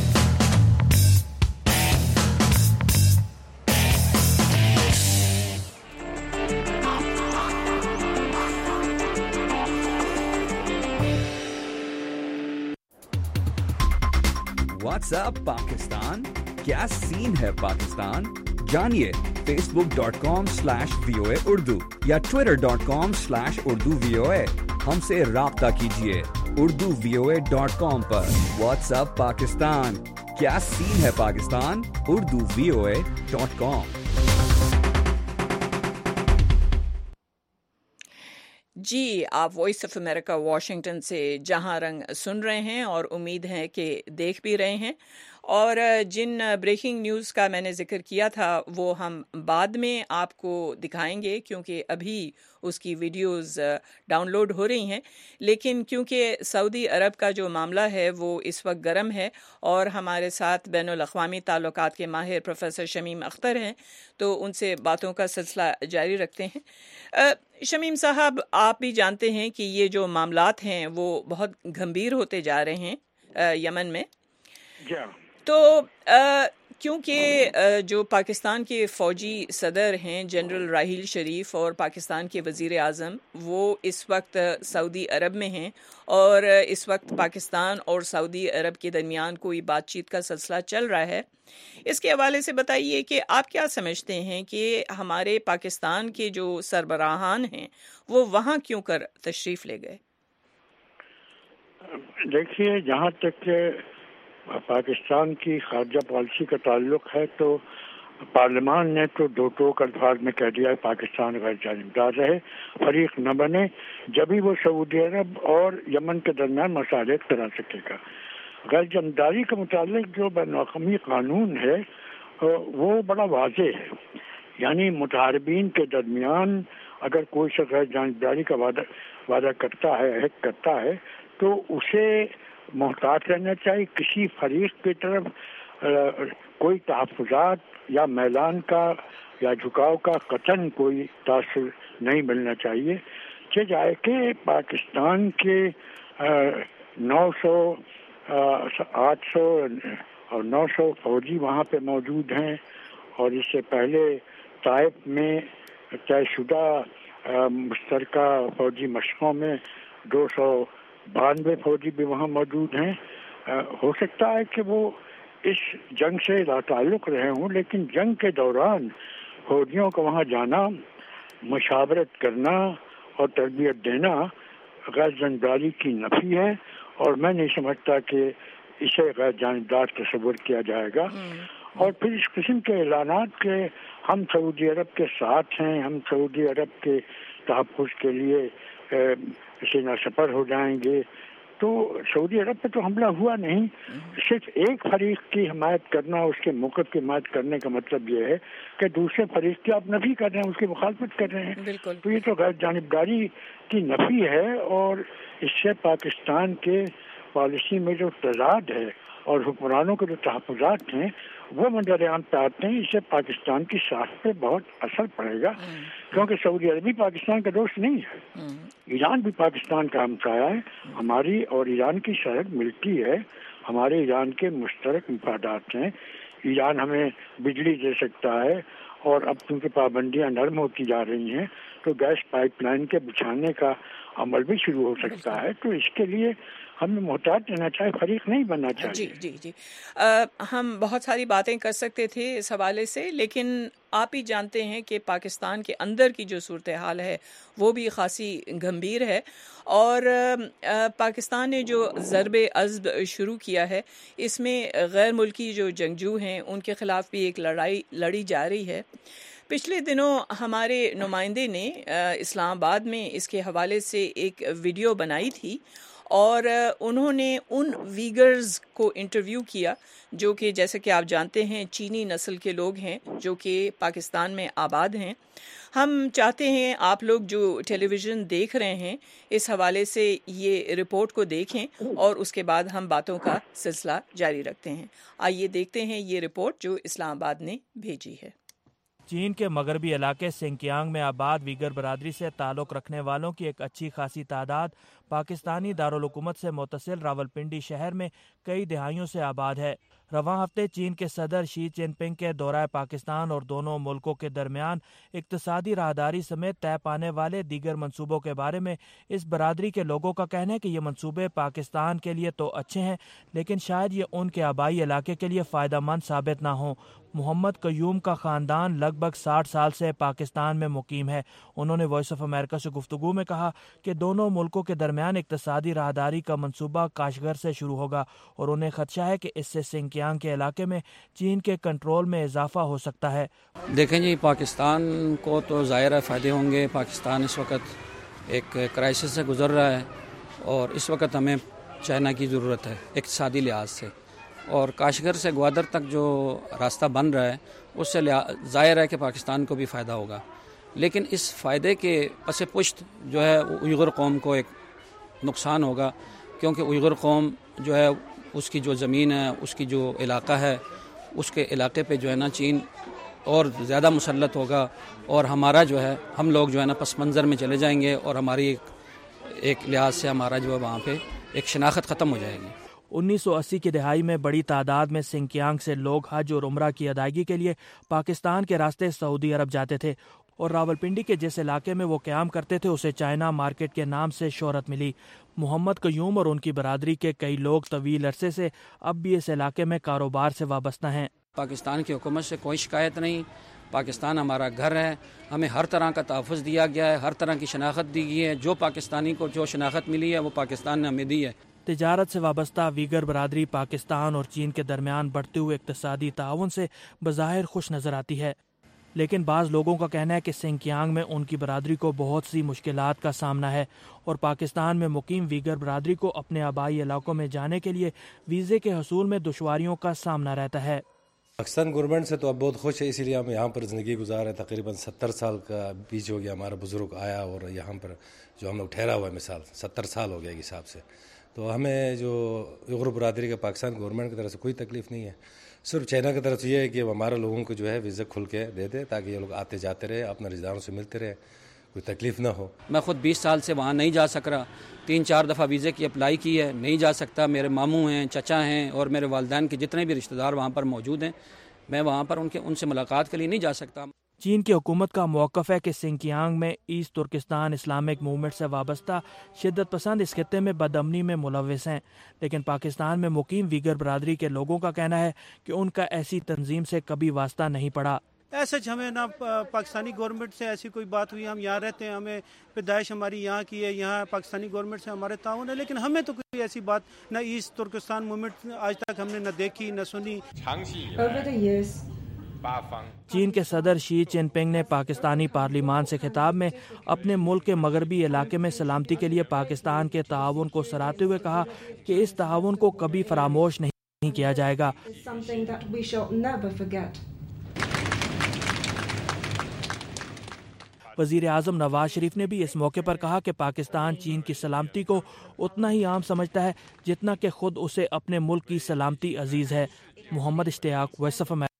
واٹس ایپ پاکستان، کیا سین ہے پاکستان؟ جانیے Facebook dot com slash V O A Urdu یا Twitter dot com slash Urdu V O A. ہم سے رابطہ کیجیے Urdu V O A dot com پر. واٹس ایپ پاکستان، کیا سین ہے Pakistan? Urdu V O A dot com. جی، آپ وائس آف امریکہ واشنگٹن سے جہاں رنگ سن رہے ہیں اور امید ہے کہ دیکھ بھی رہے ہیں. اور جن بریکنگ نیوز کا میں نے ذکر کیا تھا وہ ہم بعد میں آپ کو دکھائیں گے کیونکہ ابھی اس کی ویڈیوز ڈاؤن لوڈ ہو رہی ہیں. لیکن کیونکہ سعودی عرب کا جو معاملہ ہے وہ اس وقت گرم ہے اور ہمارے ساتھ بین الاقوامی تعلقات کے ماہر پروفیسر شمیم اختر ہیں تو ان سے باتوں کا سلسلہ جاری رکھتے ہیں. شمیم صاحب، آپ بھی جانتے ہیں کہ یہ جو معاملات ہیں وہ بہت گھمبیر ہوتے جا رہے ہیں یمن میں. تو کیونکہ جو پاکستان کے فوجی صدر ہیں جنرل راحیل شریف اور پاکستان کے وزیر اعظم وہ اس وقت سعودی عرب میں ہیں اور اس وقت پاکستان اور سعودی عرب کے درمیان کوئی بات چیت کا سلسلہ چل رہا ہے. اس کے حوالے سے بتائیے کہ آپ کیا سمجھتے ہیں کہ ہمارے پاکستان کے جو سربراہان ہیں وہ وہاں کیوں کر تشریف لے گئے؟ دیکھیے، جہاں تک پاکستان کی خارجہ پالیسی کا تعلق ہے تو پارلیمان نے تو دو ٹوک الفاظ میں کہہ دیا ہے پاکستان غیر جانبدار رہے، فریق نہ بنے، جبھی وہ سعودی عرب اور یمن کے درمیان مصالحت کرا سکے گا. غیر جانبداری کے متعلق جو بین الاقوامی قانون ہے وہ بڑا واضح ہے. یعنی متحاربین کے درمیان اگر کوئی شخص غیر جانبداری کا وعدہ وعدہ کرتا ہے عہد کرتا ہے تو اسے محتاط رہنا چاہیے. کسی فریق کی طرف کوئی تحفظات یا میلان کا یا جھکاؤ کا قطعاً کوئی تاثر نہیں ملنا چاہیے. کہ جائے کہ پاکستان کے نو سو آٹھ سو اور نو سو فوجی وہاں پہ موجود ہیں اور اس سے پہلے طائف میں طے شدہ مشترکہ فوجی مشقوں میں دو سو بانوے فوجی بھی وہاں موجود ہیں. ہو سکتا ہے کہ وہ اس جنگ سے لا تعلق رہے ہوں، لیکن جنگ کے دوران فوجیوں کو وہاں جانا، مشاورت کرنا اور تربیت دینا غیر جانبداری کی نفی ہے اور میں نہیں سمجھتا کہ اسے غیر جانبدار تصور کیا جائے گا. اور پھر اس قسم کے اعلانات کے ہم سعودی عرب کے ساتھ ہیں، ہم سعودی عرب کے تحفظ کے لیے سینہ سپر ہو جائیں گے، تو سعودی عرب پہ تو حملہ ہوا نہیں. صرف ایک فریق کی حمایت کرنا، اس کے موقف کی حمایت کرنے کا مطلب یہ ہے کہ دوسرے فریق کی آپ نفی کر رہے ہیں، اس کی مخالفت کر رہے ہیں. تو یہ تو غیر جانبداری کی نفی ہے اور اس سے پاکستان کے پالیسی میں جو تضاد ہے اور حکمرانوں کے جو تحفظات ہیں وہ منظر پہ آتے ہیں. اس سے پاکستان کی ساخت پہ بہت اثر پڑے گا کیونکہ سعودی عربی پاکستان کا دوست نہیں ہے، ایران بھی پاکستان کا ہمسایہ ہے. ہماری اور ایران کی سرحد ملتی ہے، ہمارے ایران کے مشترک مفادات ہیں. ایران ہمیں بجلی دے سکتا ہے اور اب چونکہ پابندیاں نرم ہوتی جا رہی ہیں تو گیس پائپ لائن کے بچھانے کا عمل بھی شروع ہو سکتا ہے. تو اس کے لیے ہمیں محتاط رہنا چاہیے، فریق نہیں بننا چاہیے. جی جی جی آ, ہم بہت ساری باتیں کر سکتے تھے اس حوالے سے، لیکن آپ ہی جانتے ہیں کہ پاکستان کے اندر کی جو صورتحال ہے وہ بھی خاصی گھمبیر ہے اور آ, پاکستان نے جو ضرب عضب شروع کیا ہے اس میں غیر ملکی جو جنگجو ہیں ان کے خلاف بھی ایک لڑائی لڑی جا رہی ہے. پچھلے دنوں ہمارے نمائندے نے اسلام آباد میں اس کے حوالے سے ایک ویڈیو بنائی تھی اور انہوں نے ان ویگرز کو انٹرویو کیا جو کہ جیسے کہ آپ جانتے ہیں چینی نسل کے لوگ ہیں جو کہ پاکستان میں آباد ہیں. ہم چاہتے ہیں آپ لوگ جو ٹیلی ویژن دیکھ رہے ہیں اس حوالے سے یہ رپورٹ کو دیکھیں اور اس کے بعد ہم باتوں کا سلسلہ جاری رکھتے ہیں. آئیے دیکھتے ہیں یہ رپورٹ جو اسلام آباد نے بھیجی ہے. چین کے مغربی علاقے سنکیانگ میں آباد ویگر برادری سے تعلق رکھنے والوں کی ایک اچھی خاصی تعداد پاکستانی دارالحکومت سے متصل راولپنڈی شہر میں کئی دہائیوں سے آباد ہے. رواں ہفتے چین کے صدر شی جن پنگ کے دورہ پاکستان اور دونوں ملکوں کے درمیان اقتصادی راہداری سمیت طے پانے والے دیگر منصوبوں کے بارے میں اس برادری کے لوگوں کا کہنا ہے کہ یہ منصوبے پاکستان کے لیے تو اچھے ہیں لیکن شاید یہ ان کے آبائی علاقے کے لیے فائدہ مند ثابت نہ ہوں. محمد قیوم کا خاندان لگ بھگ ساٹھ سال سے پاکستان میں مقیم ہے. انہوں نے وائس آف امریکہ سے گفتگو میں کہا کہ دونوں ملکوں کے درمیان اقتصادی راہداری کا منصوبہ کاشغر سے شروع ہوگا اور انہیں خدشہ ہے کہ اس سے سنکیانگ کے علاقے میں چین کے کنٹرول میں اضافہ ہو سکتا ہے. دیکھیں جی، پاکستان کو تو ظاہر فائدے ہوں گے. پاکستان اس وقت ایک کرائسس سے گزر رہا ہے اور اس وقت ہمیں چائنا کی ضرورت ہے اقتصادی لحاظ سے، اور کاشغر سے گوادر تک جو راستہ بن رہا ہے اس سے ظاہر ہے کہ پاکستان کو بھی فائدہ ہوگا. لیکن اس فائدے کے پس پشت جو ہے اوئغر قوم کو ایک نقصان ہوگا، کیونکہ اوئغر قوم جو ہے اس کی جو زمین ہے، اس کی جو علاقہ ہے، اس کے علاقے پہ جو ہے نا چین اور زیادہ مسلط ہوگا اور ہمارا جو ہے ہم لوگ جو ہے نا پس منظر میں چلے جائیں گے اور ہماری ایک ایک لحاظ سے ہمارا جو ہے وہاں پہ ایک شناخت ختم ہو جائے گی. انیس سو اسی کی دہائی میں بڑی تعداد میں سنکیانگ سے لوگ حج اور عمرہ کی ادائیگی کے لیے پاکستان کے راستے سعودی عرب جاتے تھے اور راولپنڈی کے جس علاقے میں وہ قیام کرتے تھے اسے چائنا مارکیٹ کے نام سے شہرت ملی. محمد قیوم اور ان کی برادری کے کئی لوگ طویل عرصے سے اب بھی اس علاقے میں کاروبار سے وابستہ ہیں. پاکستان کی حکومت سے کوئی شکایت نہیں. پاکستان ہمارا گھر ہے، ہمیں ہر طرح کا تحفظ دیا گیا ہے، ہر طرح کی شناخت دی گئی ہے. جو پاکستانی کو جو شناخت ملی ہے وہ پاکستان نے ہمیں دی ہے. تجارت سے وابستہ ویگر برادری پاکستان اور چین کے درمیان بڑھتے ہوئے اقتصادی تعاون سے بظاہر خوش نظر آتی ہے، لیکن بعض لوگوں کا کہنا ہے کہ سنکیانگ میں ان کی برادری کو بہت سی مشکلات کا سامنا ہے اور پاکستان میں مقیم ویگر برادری کو اپنے آبائی علاقوں میں جانے کے لیے ویزے کے حصول میں دشواریوں کا سامنا رہتا ہے. پاکستان گورنمنٹ سے تو اب بہت خوش ہے، اسی لیے ہم یہاں پر زندگی گزار ہے. تقریباً ستر سال کا بیچ ہو گیا، ہمارا بزرگ آیا اور یہاں پر جو ہم لوگ ٹھہرا ہوا ہے، مثال ستر سال ہو گیا کے حساب سے. تو ہمیں جو اوئغر برادری کا پاکستان گورنمنٹ کی طرف سے کوئی تکلیف نہیں ہے. صرف چائنا کی طرف سے یہ ہے کہ ہمارے لوگوں کو جو ہے ویزا کھل کے دے دے تاکہ یہ لوگ آتے جاتے رہے، اپنے رشتہ داروں سے ملتے رہے، کوئی تکلیف نہ ہو. میں خود بیس سال سے وہاں نہیں جا سک رہا، تین چار دفعہ ویزے کی اپلائی کی ہے، نہیں جا سکتا. میرے ماموں ہیں، چچا ہیں اور میرے والدین کے جتنے بھی رشتہ دار وہاں پر موجود ہیں، میں وہاں پر ان کے ان سے ملاقات کے لیے نہیں جا سکتا. چین کی حکومت کا موقف ہے کہ سنکیانگ میں ایسٹ ترکستان اسلامک موومنٹ سے وابستہ شدت پسند اس خطے میں بدامنی میں ملوث ہیں، لیکن پاکستان میں مقیم ویگر برادری کے لوگوں کا کہنا ہے کہ ان کا ایسی تنظیم سے کبھی واسطہ نہیں پڑا. ایسا ہمیں نہ پاکستانی گورنمنٹ سے ایسی کوئی بات ہوئی، ہم یہاں رہتے ہیں، ہمیں پیدائش ہماری یہاں کی ہے، یہاں پاکستانی گورنمنٹ سے ہمارے تعاون ہے، لیکن ہمیں تو کوئی ایسی بات نہ ایسٹ ترکستان موومنٹ آج تک ہم نے نہ دیکھی نہ سنی. چین کے صدر شی جن پنگ نے پاکستانی پارلیمان سے خطاب میں اپنے ملک کے مغربی علاقے میں سلامتی کے لیے پاکستان کے تعاون کو سراہتے ہوئے کہا کہ اس تعاون کو کبھی فراموش نہیں کیا جائے گا. وزیر اعظم نواز شریف نے بھی اس موقع پر کہا کہ پاکستان چین کی سلامتی کو اتنا ہی عام سمجھتا ہے جتنا کہ خود اسے اپنے ملک کی سلامتی عزیز ہے. محمد اشتیاق، وائس آف امریکہ.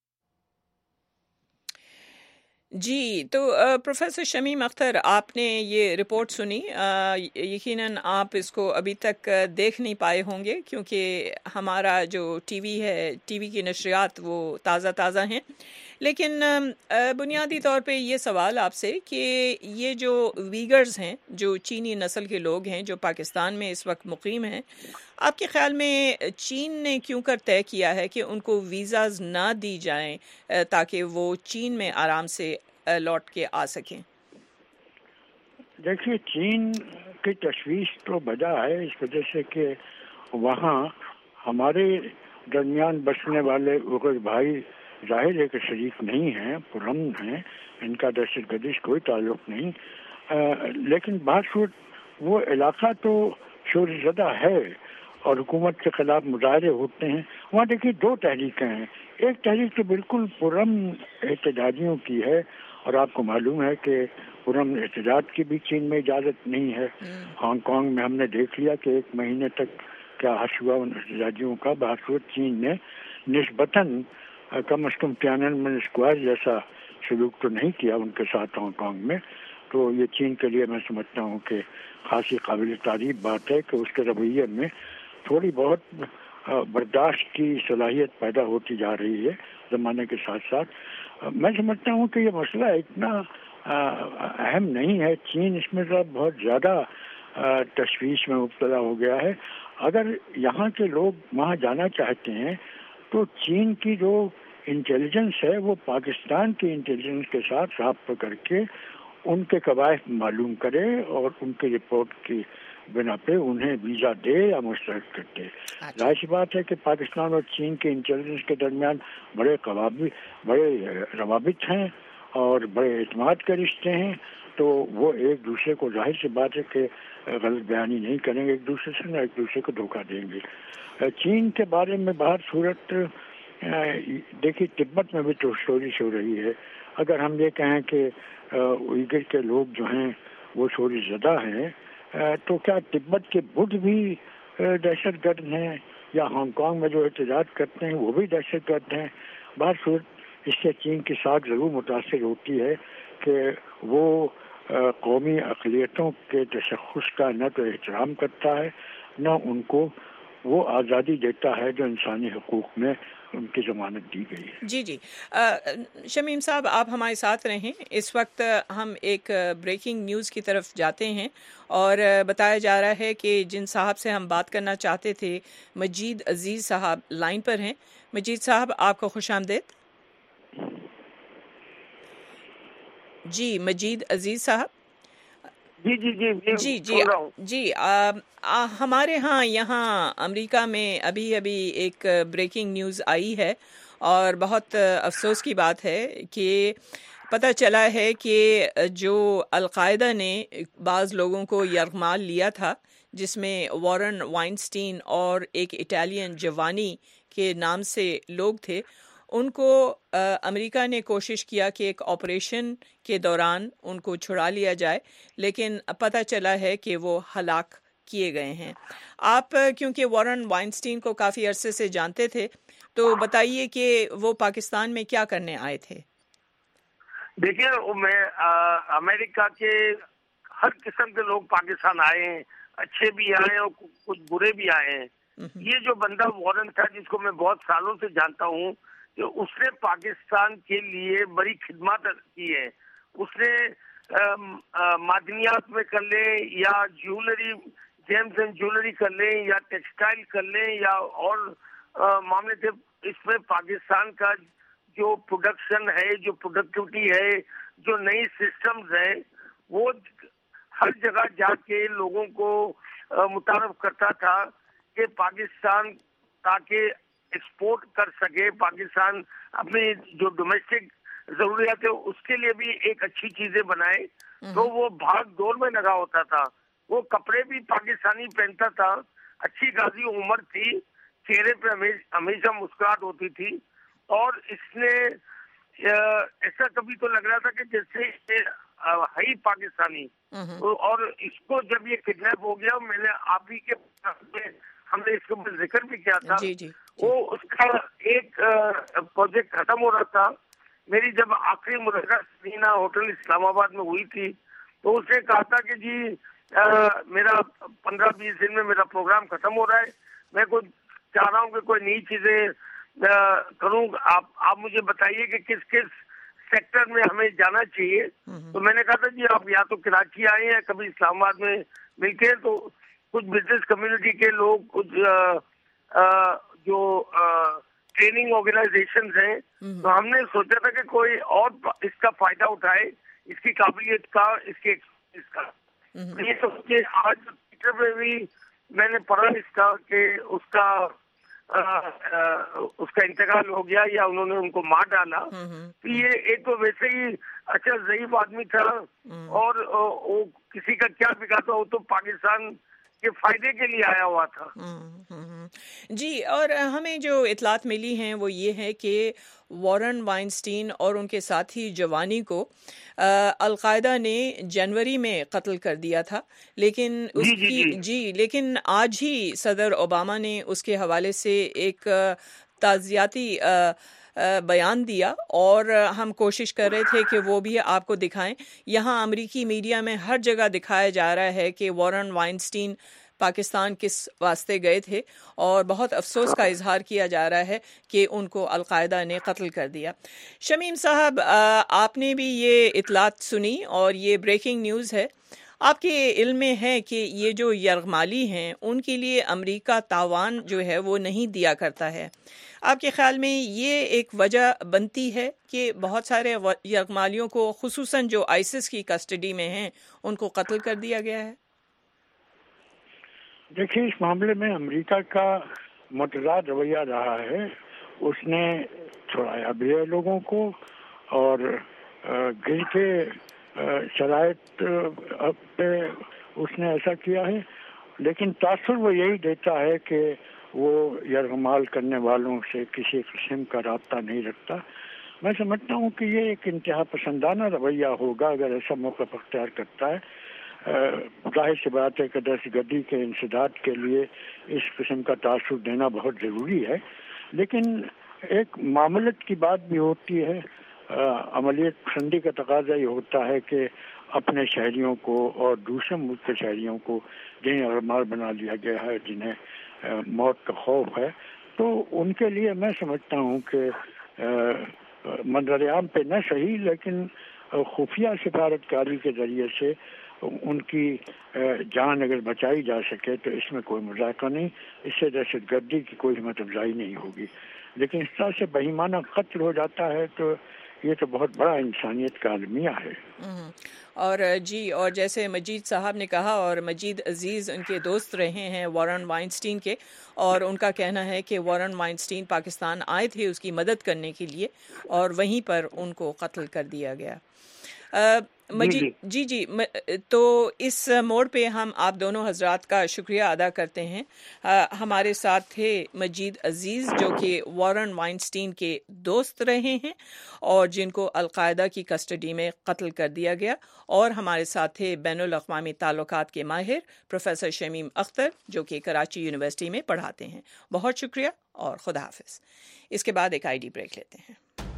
جی، تو پروفیسر شمیم اختر، آپ نے یہ رپورٹ سنی، یقیناً آپ اس کو ابھی تک دیکھ نہیں پائے ہوں گے کیونکہ ہمارا جو ٹی وی ہے، ٹی وی کی نشریات وہ تازہ تازہ ہیں، لیکن بنیادی طور پہ یہ سوال آپ سے کہ یہ جو ویگرز ہیں، جو چینی نسل کے لوگ ہیں جو پاکستان میں اس وقت مقیم ہیں، آپ کے خیال میں چین نے کیوں کر طے کیا ہے کہ ان کو ویزاز نہ دی جائیں تاکہ وہ چین میں آرام سے لوٹ کے آ سکیں؟ دیکھیے، چین کی تشویش تو بجا ہے اس وجہ سے کہ وہاں ہمارے درمیان بسنے والے اوغر بھائی ظاہر ہے کہ شریف نہیں ہیں، پرامن ہیں، ان کا دہشت گردی سے کوئی تعلق نہیں، لیکن بات وہ علاقہ تو شور زدہ ہے اور حکومت کے خلاف مظاہرے ہوتے ہیں. وہاں دیکھیے دو تحریکیں ہیں. ایک تحریک تو بالکل پرامن احتجاجیوں کی ہے اور آپ کو معلوم ہے کہ پرامن احتجاج کی بھی چین میں اجازت نہیں ہے. ہانگ کانگ میں ہم نے دیکھ لیا کہ ایک مہینے تک کیا حش ہوا ان احتجاجیوں کا. بہرصورت چین نے نسبتاً کم از کم تیانن من اسکوائر جیسا سلوک تو نہیں کیا ان کے ساتھ ہانگ کانگ میں. تو یہ چین کے لیے میں سمجھتا ہوں کہ خاصی قابل تعریف بات ہے کہ اس کے رویے میں تھوڑی بہت برداشت کی صلاحیت پیدا ہوتی جا رہی ہے زمانے کے ساتھ ساتھ. میں سمجھتا ہوں کہ یہ مسئلہ اتنا اہم نہیں ہے. چین اس میں بہت زیادہ تشویش میں مبتلا ہو گیا ہے. اگر یہاں کے لوگ وہاں جانا چاہتے ہیں تو چین کی جو انٹیلیجنس ہے وہ پاکستان کی انٹیلیجنس کے ساتھ رابطہ کر کے ان کے قواعد معلوم کرے اور ان کی رپورٹ کی بنا پہ انہیں ویزا دے یا مسترد کر دے. ظاہر سی بات ہے کہ پاکستان اور چین کے انٹیلیجنس کے درمیان بڑے قوابط بڑے روابط ہیں اور بڑے اعتماد کے رشتے ہیں. تو وہ ایک دوسرے کو ظاہر سی بات ہے کہ غلط بیانی نہیں کریں گے ایک دوسرے سے نہ ایک دوسرے کو دھوکہ دیں گے. چین کے بارے میں باہر صورت دیکھیے تبت میں بھی تو سٹوریز ہو رہی ہے. اگر ہم یہ کہیں کہ اوئیگر کے لوگ جو ہیں وہ چوری زدہ ہیں تو کیا تبت کے بدھ بھی دہشت گرد ہیں یا ہانگ کانگ میں جو احتجاج کرتے ہیں وہ بھی دہشت گرد ہیں؟ بہر صورت اس سے چین کی ساکھ ضرور متاثر ہوتی ہے کہ وہ قومی اقلیتوں کے تشخص کا نہ تو احترام کرتا ہے نہ ان کو وہ آزادی دیتا ہے جو انسانی حقوق میں ان کی ضمانت دی گئی ہے. جی جی شمیم صاحب آپ ہمارے ساتھ رہیں. اس وقت ہم ایک بریکنگ نیوز کی طرف جاتے ہیں اور بتایا جا رہا ہے کہ جن صاحب سے ہم بات کرنا چاہتے تھے مجید عزیز صاحب لائن پر ہیں. مجید صاحب آپ کو خوش آمدید. جی مجید عزیز صاحب. جی جی جی جی جی جی آ, آ, ہمارے ہاں یہاں امریکہ میں ابھی ابھی ایک بریکنگ نیوز آئی ہے اور بہت افسوس کی بات ہے کہ پتہ چلا ہے کہ جو القاعدہ نے بعض لوگوں کو یرغمال لیا تھا جس میں وارن وائنسٹین اور ایک اٹالین جوانی کے نام سے لوگ تھے ان کو امریکہ نے کوشش کیا کہ ایک آپریشن کے دوران ان کو چھڑا لیا جائے لیکن پتہ چلا ہے کہ وہ ہلاک کیے گئے ہیں. آپ کیونکہ وارن وائنسٹین کو کافی عرصے سے جانتے تھے تو بتائیے کہ وہ پاکستان میں کیا کرنے آئے تھے؟ دیکھیے میں امریکہ کے ہر قسم کے لوگ پاکستان آئے ہیں, اچھے بھی آئے ہیں اور کچھ برے بھی آئے ہیں. یہ جو بندہ وارن تھا جس کو میں بہت سالوں سے جانتا ہوں کہ اس نے پاکستان کے لیے بڑی خدمات کی ہے. اس نے معدنیات میں کر لیں یا جیولری جیمز اینڈ جیولری کر لیں یا ٹیکسٹائل کر لیں یا اور معاملے تھے. اس میں پاکستان کا جو پروڈکشن ہے جو پروڈکٹیوٹی ہے جو نئی سسٹمز ہیں وہ ہر جگہ جا کے لوگوں کو متعارف کرتا تھا کہ پاکستان تاکہ ایکسپورٹ کر سکے, پاکستان اپنی جو ڈومیسٹک ضروریات ہے اس کے لیے بھی ایک اچھی چیزیں بنائے. تو وہ بھاگ دوڑ میں لگا ہوتا تھا. وہ کپڑے بھی پاکستانی پہنتا تھا. اچھی خاصی عمر تھی, چہرے پہ ہمیشہ مسکراہٹ ہوتی تھی اور اس نے ایسا کبھی تو لگ رہا تھا کہ جیسے ہے ہی پاکستانی. اور اس کو جب یہ کڈنیپ ہو گیا میں نے آپ ہی کے ہم نے اس کے اوپر ذکر بھی کیا تھا. جی جی وہ اس کا ایک پروجیکٹ ختم ہو رہا تھا. میری جب آخری ملاقات سینا ہوٹل اسلام آباد میں ہوئی تھی تو اس نے کہا تھا کہ جی میرا پندرہ بیس دن میں میرا پروگرام ختم ہو رہا ہے, میں کوئی چاہ رہا ہوں کہ کوئی نئی چیزیں کروں, آپ آپ مجھے بتائیے کہ کس کس سیکٹر میں ہمیں جانا چاہیے. تو میں نے کہا تھا جی آپ یا تو کراچی آئے ہیں کبھی اسلام آباد میں ملتے ہیں تو کچھ بزنس کمیونٹی کے لوگ کچھ جو ٹریننگ آرگنائزیشنز ہیں تو ہم نے سوچا تھا کہ کوئی اور اس کا فائدہ اٹھائے, اس کی قابلیت کا, اس کے اس کا. یہ سب کہ آج ٹویٹر پہ بھی میں نے پڑھا اس کا کہ اس کا اس کا انتقال ہو گیا یا انہوں نے ان کو مار ڈالا. تو یہ ایک تو ویسے ہی اچھا ضعیف آدمی تھا اور وہ کسی کا کیا بگا تھا, وہ تو پاکستان کے فائدے کے لیے آیا ہوا تھا. جی، اور ہمیں جو اطلاعات ملی ہیں وہ یہ ہے کہ وارن وائنسٹین اور ان کے ساتھی جوانی کو القاعدہ نے جنوری میں قتل کر دیا تھا، لیکن اس جی جی کی جی جی لیکن آج ہی صدر اوباما نے اس کے حوالے سے ایک تعزیتی بیان دیا، اور ہم کوشش کر رہے تھے کہ وہ بھی آپ کو دکھائیں۔ یہاں امریکی میڈیا میں ہر جگہ دکھایا جا رہا ہے کہ وارن وائنسٹین پاکستان کس واسطے گئے تھے، اور بہت افسوس کا اظہار کیا جا رہا ہے کہ ان کو القاعدہ نے قتل کر دیا۔ شمیم صاحب، آپ نے بھی یہ اطلاعات سنی اور یہ بریکنگ نیوز ہے، آپ کے علم میں ہے کہ یہ جو یرغمالی ہیں ان کے لیے امریکہ تاوان جو ہے وہ نہیں دیا کرتا ہے، آپ کے خیال میں یہ ایک وجہ بنتی ہے کہ بہت سارے یرغمالیوں کو، خصوصاً جو آئسس کی کسٹڈی میں ہیں، ان کو قتل کر دیا گیا ہے؟ دیکھیے، اس معاملے میں امریکہ کا متضاد رویہ رہا ہے۔ اس نے چھڑایا بھی ہے لوگوں کو، اور گر کے شرائط پہ اس نے ایسا کیا ہے، لیکن تاثر وہ یہی دیتا ہے کہ وہ یرغمال کرنے والوں سے کسی قسم کا رابطہ نہیں رکھتا۔ میں سمجھتا ہوں کہ یہ ایک انتہا پسندانہ رویہ ہوگا اگر ایسا موقف اختیار کرتا ہے۔ ظاہر سی بات ہے کہ دہشت گردی کے انسداد کے لیے اس قسم کا تاثر دینا بہت ضروری ہے، لیکن ایک معاملت کی بات بھی ہوتی ہے۔ عملیت پسندی کا تقاضا یہ ہوتا ہے کہ اپنے شہریوں کو اور دوسرے ملک کے شہریوں کو جنہیں یرغمال بنا لیا گیا ہے، جنہیں موت کا خوف ہے، تو ان کے لیے میں سمجھتا ہوں کہ منظر عام پہ نہ صحیح لیکن خفیہ سفارت کاری کے ذریعے سے ان کی جان اگر بچائی جا سکے تو اس میں کوئی مذاکرہ نہیں، اس سے دہشت گردی کی کوئی ہمت افزائی نہیں ہوگی۔ لیکن اس طرح سے بہیمانہ قتل ہو جاتا ہے تو یہ تو بہت بڑا انسانیت کا المیہ ہے۔ اور جی، اور جیسے مجید صاحب نے کہا، اور مجید عزیز ان کے دوست رہے ہیں وارن وائنسٹین کے، اور ان کا کہنا ہے کہ وارن وائنسٹین پاکستان آئے تھے اس کی مدد کرنے کے لیے، اور وہیں پر ان کو قتل کر دیا گیا۔ مجید جی جی تو اس موڑ پہ ہم آپ دونوں حضرات کا شکریہ ادا کرتے ہیں۔ ہمارے ساتھ تھے مجید عزیز جو کہ وارن وائنسٹین کے دوست رہے ہیں اور جن کو القاعدہ کی کسٹڈی میں قتل کر دیا گیا، اور ہمارے ساتھ تھے بین الاقوامی تعلقات کے ماہر پروفیسر شمیم اختر جو کہ کراچی یونیورسٹی میں پڑھاتے ہیں۔ بہت شکریہ اور خدا حافظ۔ اس کے بعد ایک آئی ڈی بریک لیتے ہیں۔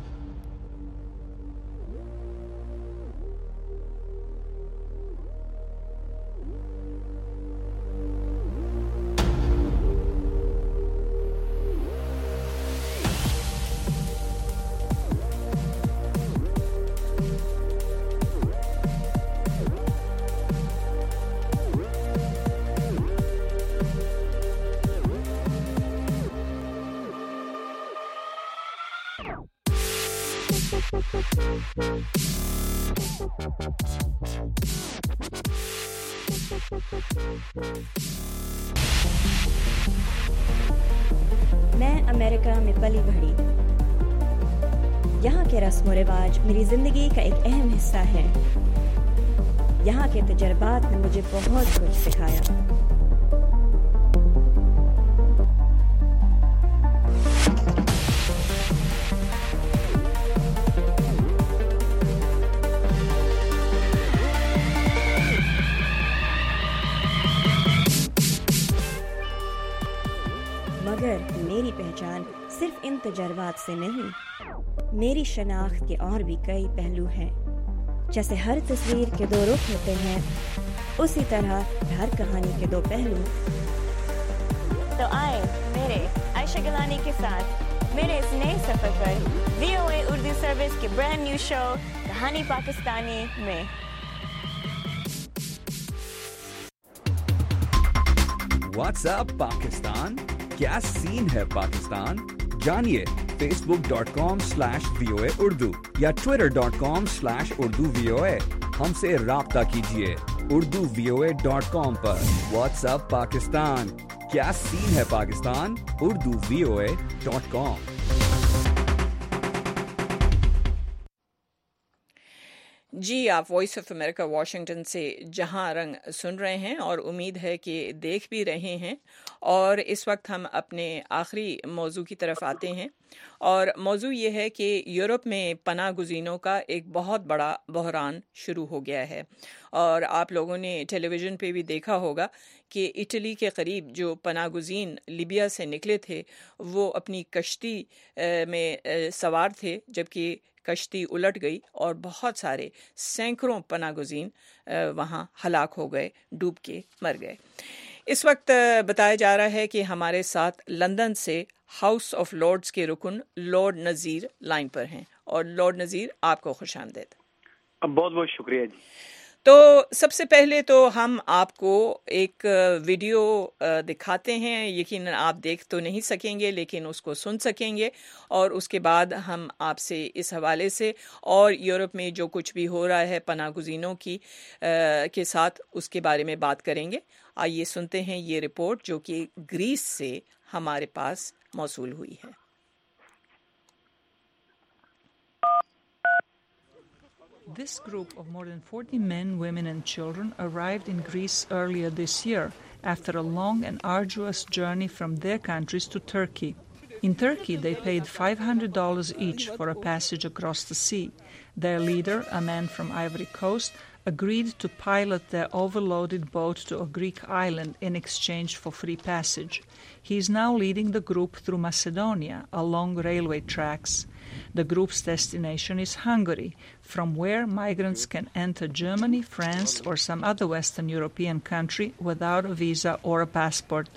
میں امریکہ میں پلی بڑھی، یہاں کے رسم و رواج میری زندگی کا ایک اہم حصہ ہے۔ یہاں کے تجربات نے مجھے بہت کچھ سکھایا۔ مگر میری پہچان صرف ان تجربات سے نہیں، میری شناخت کے اور بھی کئی پہلو ہیں۔ جیسے ہر تصویر کے دو رخ ہوتے ہیں، اسی طرح ہر کہانی کے دو پہلو۔ تو آئے میرے عائشہ گیلانی کے ساتھ میرے اس نئے سفر پر V O A Urdu service کے برانڈ نیو شو کہانی پاکستانی میں۔ واٹس ایپ پاکستان، کیا سین ہے پاکستان؟ جانیے Facebook dot com slash V O A Urdu یا Twitter dot com slash Urdu V O A. ہم سے رابطہ کیجیے Urdu V O A dot com پر۔ واٹس ایپ پاکستان، کیا سین ہے Pakistan? Urdu V O A dot com. जी, आप वॉइस ऑफ अमेरिका वाशिंगटन से जहां रंग सुन रहे हैं और उम्मीद है कि देख भी रहे हैं। और इस वक्त हम अपने आखिरी मौजू की तरफ आते हैं और मौजू ये है कि यूरोप में पनाह गुज़ीनों का एक बहुत बड़ा बहरान शुरू हो गया है। और आप लोगों ने टेलीविज़न पे भी देखा होगा कि इटली के करीब जो पनाह गुज़ीन लीबिया से निकले थे वो अपनी कश्ती में सवार थे, जबकि कश्ती उलट गई और बहुत सारे सैकड़ों पनाह गुज़ीन वहाँ हलाक हो गए, डूब के मर गए। इस वक्त बताया जा रहा है कि हमारे साथ लंदन से हाउस ऑफ लॉर्ड्स के रुकन लॉर्ड नज़ीर लाइन पर हैं। और लॉर्ड नज़ीर, आपको खुशामदीद। बहुत बहुत शुक्रिया जी। तो सबसे पहले तो हम आपको एक वीडियो दिखाते हैं, यकीनन आप देख तो नहीं सकेंगे लेकिन उसको सुन सकेंगे, और उसके बाद हम आपसे इस हवाले से और यूरोप में जो कुछ भी हो रहा है पनाह गुज़ीनों की आ, के साथ उसके बारे में बात करेंगे। आइए सुनते हैं ये रिपोर्ट जो कि ग्रीस से हमारे पास मौसूल हुई है। This group of more than forty men, women and children arrived in Greece earlier this year after a long and arduous journey from their countries to Turkey. In Turkey, they paid five hundred dollars each for a passage across the sea. Their leader, a man from Ivory Coast, agreed to pilot their overloaded boat to a Greek island in exchange for free passage. He is now leading the group through Macedonia along railway tracks. The group's destination is Hungary, from where migrants can enter Germany, France, or some other Western European country without a visa or a passport.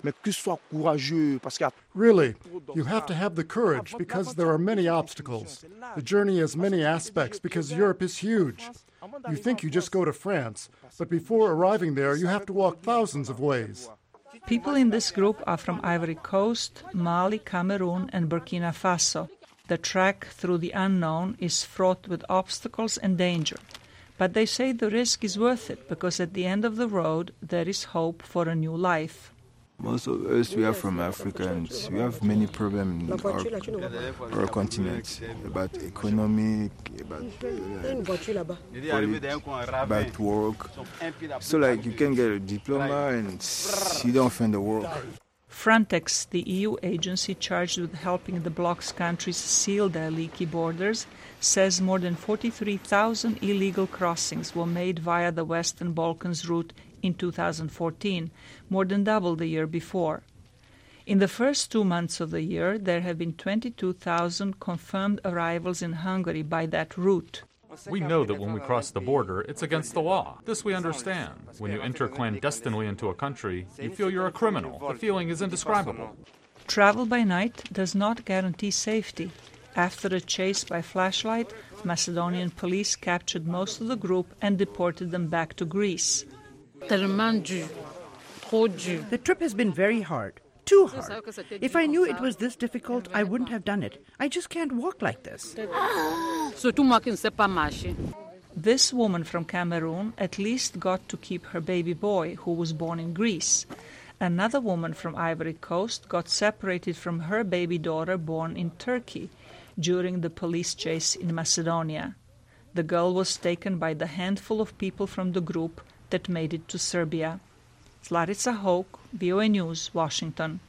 Really, you have to have the courage because there are many obstacles. The journey has many aspects because Europe is huge. You think you just go to France, but before arriving there, you have to walk thousands of ways. People in this group are from Ivory Coast, Mali, Cameroon, and Burkina Faso. The trek through the unknown is fraught with obstacles and danger. But they say the risk is worth it because at the end of the road, there is hope for a new life. Most of us, we are from Africa and we have many problems in our, our continent about economic, about uh, politics, about work. So like you can get a diploma and you don't find the work. Frontex, the E U agency charged with helping the bloc's countries seal their leaky borders, says more than forty-three thousand illegal crossings were made via the Western Balkans route in two thousand fourteen, more than double the year before. In the first two months of the year, there have been twenty-two thousand confirmed arrivals in Hungary by that route. We know that when we cross the border, it's against the law. This we understand. When you enter clandestinely into a country, you feel you're a criminal. The feeling is indescribable. Travel by night does not guarantee safety. After a chase by flashlight, Macedonian police captured most of the group and deported them back to Greece. The trip has been very hard. Too hard. If I knew it was this difficult, I wouldn't have done it. I just can't walk like this. This woman from Cameroon at least got to keep her baby boy, who was born in Greece. Another woman from Ivory Coast got separated from her baby daughter born in Turkey during the police chase in Macedonia. The girl was taken by the handful of people from the group that made it to Serbia. Larissa Hoke, V O A News, Washington.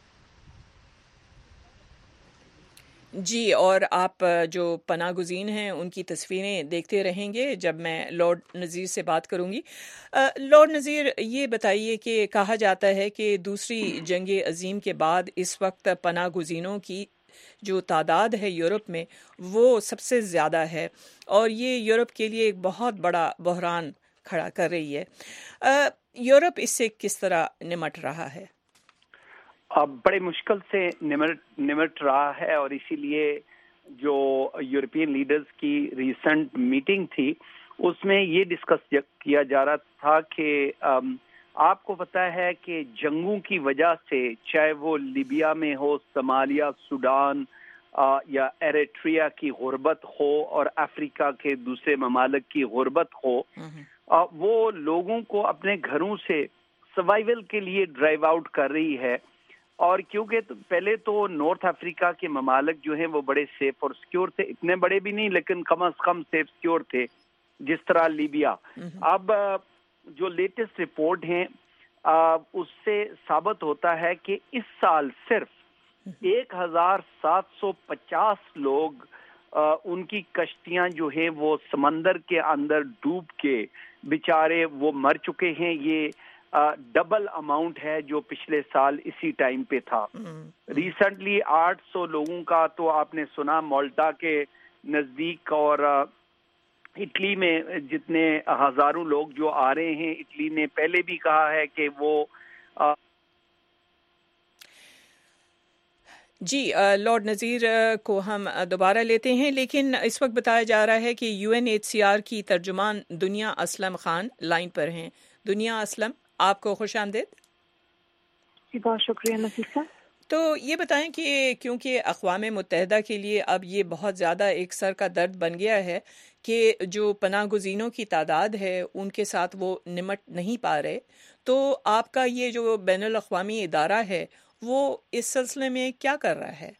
जी, और आप जो पनाह गुज़ीन हैं उनकी तस्वीरें देखते रहेंगे जब मैं लॉर्ड नज़ीर से बात करूंगी। लॉर्ड नज़ीर, ये बताइए कि कहा जाता है कि दूसरी जंग अजीम के बाद इस वक्त पनाह गुज़ीनों की जो तादाद है यूरोप में वो सबसे ज़्यादा है और ये यूरोप के लिए एक बहुत बड़ा बहरान खड़ा कर रही है। यूरोप इससे किस तरह निमट रहा है? बड़े मुश्किल से निमट निमट रहा है और इसीलिए जो यूरोपियन लीडर्स की रिसेंट मीटिंग थी उसमें ये डिस्कस किया जा रहा था कि आपको पता है कि जंगों की वजह से चाहे वो लीबिया में हो, सोमालिया, सूडान या एरिट्रिया की गुर्बत हो और अफ्रीका के दूसरे ममालिक की गुर्बत हो, वो लोगों को अपने घरों से सर्वाइवल के लिए ड्राइव आउट कर रही है। और क्योंकि तो पहले तो नॉर्थ अफ्रीका के ममालिक जो हैं वो बड़े सेफ और सिक्योर थे, इतने बड़े भी नहीं लेकिन कम अज कम सेफ सिक्योर थे, جس طرح لیبیا. اب جو لیٹسٹ رپورٹ ہیں اس سے ثابت ہوتا ہے کہ اس سال صرف ایک ہزار سات سو پچاس لوگ ان کی کشتیاں جو ہیں وہ سمندر کے اندر ڈوب کے بیچارے وہ مر چکے ہیں. یہ ڈبل اماؤنٹ ہے جو پچھلے سال اسی ٹائم پہ تھا. ریسنٹلی آٹھ سو لوگوں کا تو آپ نے سنا مالٹا کے نزدیک, اور اٹلی میں جتنے ہزاروں لوگ جو آ رہے ہیں. اٹلی نے پہلے بھی کہا ہے کہ وہ جی لارڈ نذیر کو ہم دوبارہ لیتے ہیں, لیکن اس وقت بتایا جا رہا ہے کہ U N H C R کی ترجمان دنیا اسلم خان لائن پر ہیں. دنیا اسلم, آپ کو خوش آمدید. جی بہت شکریہ نفیسہ. تو یہ بتائیں کہ کیونکہ اقوام متحدہ کے لیے اب یہ بہت زیادہ ایک سر کا درد بن گیا ہے کہ جو پناہ گزینوں کی تعداد ہے ان کے ساتھ وہ نمٹ نہیں پا رہے, تو آپ کا یہ جو بین الاقوامی ادارہ ہے وہ اس سلسلے میں کیا کر رہا ہے؟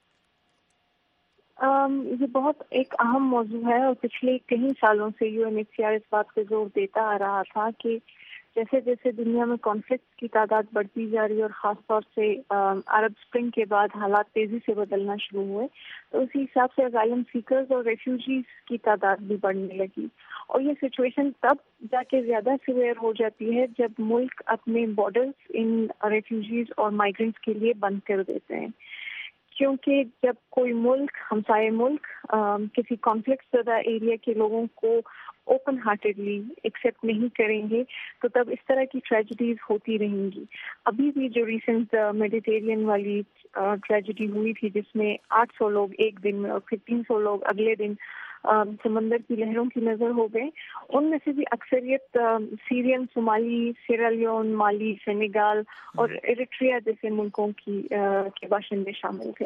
um, یہ بہت ایک اہم موضوع ہے, اور پچھلے کئی سالوں سے U N H C R اس بات پہ زور دیتا آ رہا تھا کہ جیسے جیسے دنیا میں کانفلکٹ کی تعداد بڑھتی جا رہی ہے اور خاص طور سے عرب اسپرنگ کے بعد حالات تیزی سے بدلنا شروع ہوئے, تو اسی حساب سے اسائلم سیکرز اور ریفیوجیز کی تعداد بھی بڑھنے لگی. اور یہ سچویشن تب جا کے زیادہ سیویئر ہو جاتی ہے جب ملک اپنے بارڈرز ان ریفیوجیز اور مائیگرنٹس کے لیے بند کر دیتے ہیں. کیونکہ جب کوئی ملک, ہمسائے ملک, کسی کانفلکٹ زدہ ایریا کے لوگوں کو اوپن ہارٹیڈلی ایکسیپٹ نہیں کریں گے تو تب اس طرح کی ٹریجڈیز ہوتی رہیں گی. ابھی بھی جو ریسنٹ میڈیٹیرین والی ٹریجڈی ہوئی تھی جس میں آٹھ سو لوگ ایک دن میں اور پھر تین سو لوگ اگلے دن سمندر کی لہروں کی نظر ہو گئے, ان میں سے بھی اکثریت Syrian, Somali, Sierra Leone, Mali, Senegal اور ایریٹریا جیسے ملکوں کی کے باشندے شامل تھے.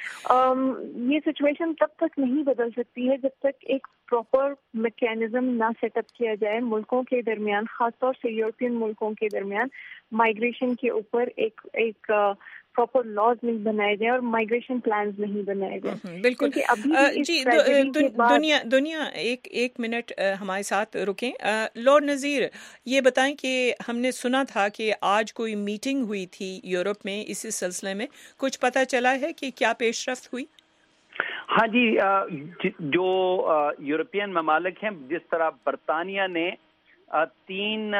یہ سچویشن تب تک نہیں بدل سکتی ہے جب تک ایک پراپر میکینزم نہ سیٹ اپ کیا جائے ملکوں کے درمیان, خاص طور سے یورپین ملکوں کے درمیان مائیگریشن کے اوپر ایک ایک پراپر لاز نہیں بنائے جائیں اور مائیگریشن پلانز نہیں بنائے جائیں. بالکل. جی دنیا دنیا ایک ایک منٹ ہمارے ساتھ رکیں. لارڈ نذیر, یہ بتائیں کہ ہم نے سنا تھا کہ آج کوئی میٹنگ ہوئی تھی یورپ میں اسی سلسلے میں, کچھ پتہ چلا ہے کہ کیا پیش رفت ہوئی؟ ہاں جی, جو یورپین ممالک ہیں, جس طرح برطانیہ نے تین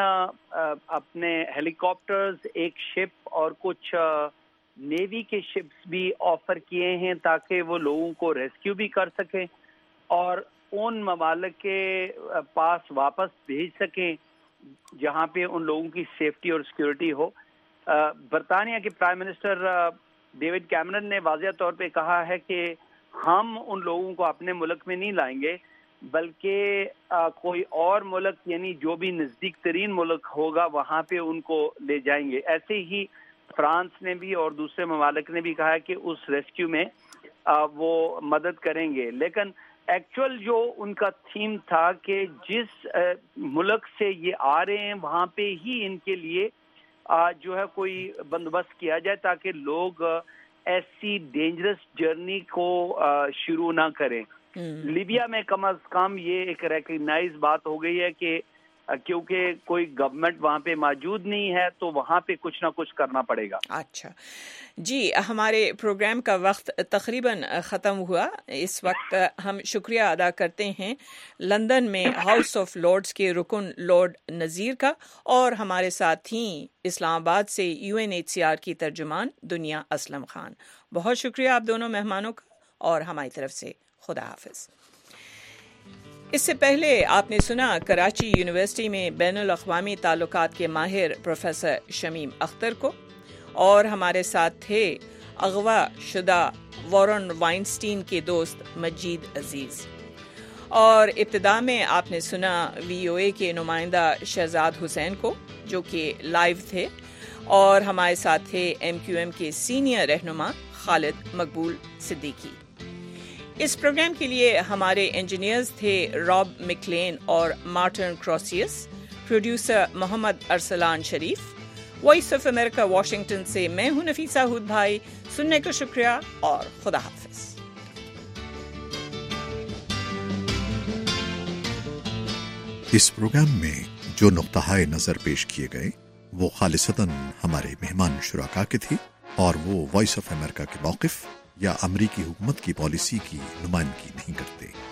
اپنے ہیلی کاپٹرز, ایک شپ اور کچھ نیوی کے شپس بھی آفر کیے ہیں تاکہ وہ لوگوں کو ریسکیو بھی کر سکیں اور ان ممالک کے پاس واپس بھیج سکیں جہاں پہ ان لوگوں کی سیفٹی اور سیکیورٹی ہو. برطانیہ کے پرائم منسٹر ڈیوڈ کیمرن نے واضح طور پہ کہا ہے کہ ہم ان لوگوں کو اپنے ملک میں نہیں لائیں گے, بلکہ آ, کوئی اور ملک یعنی جو بھی نزدیک ترین ملک ہوگا وہاں پہ ان کو لے جائیں گے. ایسے ہی فرانس نے بھی اور دوسرے ممالک نے بھی کہا ہے کہ اس ریسکیو میں آ, وہ مدد کریں گے. لیکن ایکچوئل جو ان کا تھیم تھا کہ جس آ, ملک سے یہ آ رہے ہیں وہاں پہ ہی ان کے لیے آ, جو ہے کوئی بندوبست کیا جائے تاکہ لوگ آ, ایسی ڈینجرس جرنی کو آ, شروع نہ کریں. لیبیا میں کم از کم یہ ایک ریکگنائز بات ہو گئی ہے کہ کیونکہ کوئی گورنمنٹ وہاں پہ موجود نہیں ہے تو وہاں پہ کچھ نہ کچھ کرنا پڑے گا. اچھا جی, ہمارے پروگرام کا وقت تقریباً ختم ہوا. اس وقت ہم شکریہ ادا کرتے ہیں لندن میں ہاؤس آف لارڈز کے رکن لارڈ نذیر کا, اور ہمارے ساتھ تھیں اسلام آباد سے U N H C R کی ترجمان دنیا اسلم خان. بہت شکریہ آپ دونوں مہمانوں کا, اور ہماری طرف سے خدا حافظ. اس سے پہلے آپ نے سنا کراچی یونیورسٹی میں بین الاقوامی تعلقات کے ماہر پروفیسر شمیم اختر کو, اور ہمارے ساتھ تھے اغوا شدہ وارن وائنسٹین کے دوست مجید عزیز. اور ابتدا میں آپ نے سنا وی او اے کے نمائندہ شہزاد حسین کو جو کہ لائیو تھے, اور ہمارے ساتھ تھے ایم کیو ایم کے سینئر رہنما خالد مقبول صدیقی. اس پروگرام کے لیے ہمارے انجینئرز تھے راب مکلین اور مارٹن کروسیس, producer Muhammad Arsalan Sharif. Voice of America Washington سے میں ہوں نفیسہ ہود بھائی. سننے کا شکریہ اور خدا حافظ. اس پروگرام میں جو نقطہ نظر پیش کیے گئے وہ خالصتاً ہمارے مہمان شرکا کے تھے اور وہ وائس آف امریکہ کے موقف یا امریکی حکومت کی پالیسی کی نمائندگی نہیں کرتے۔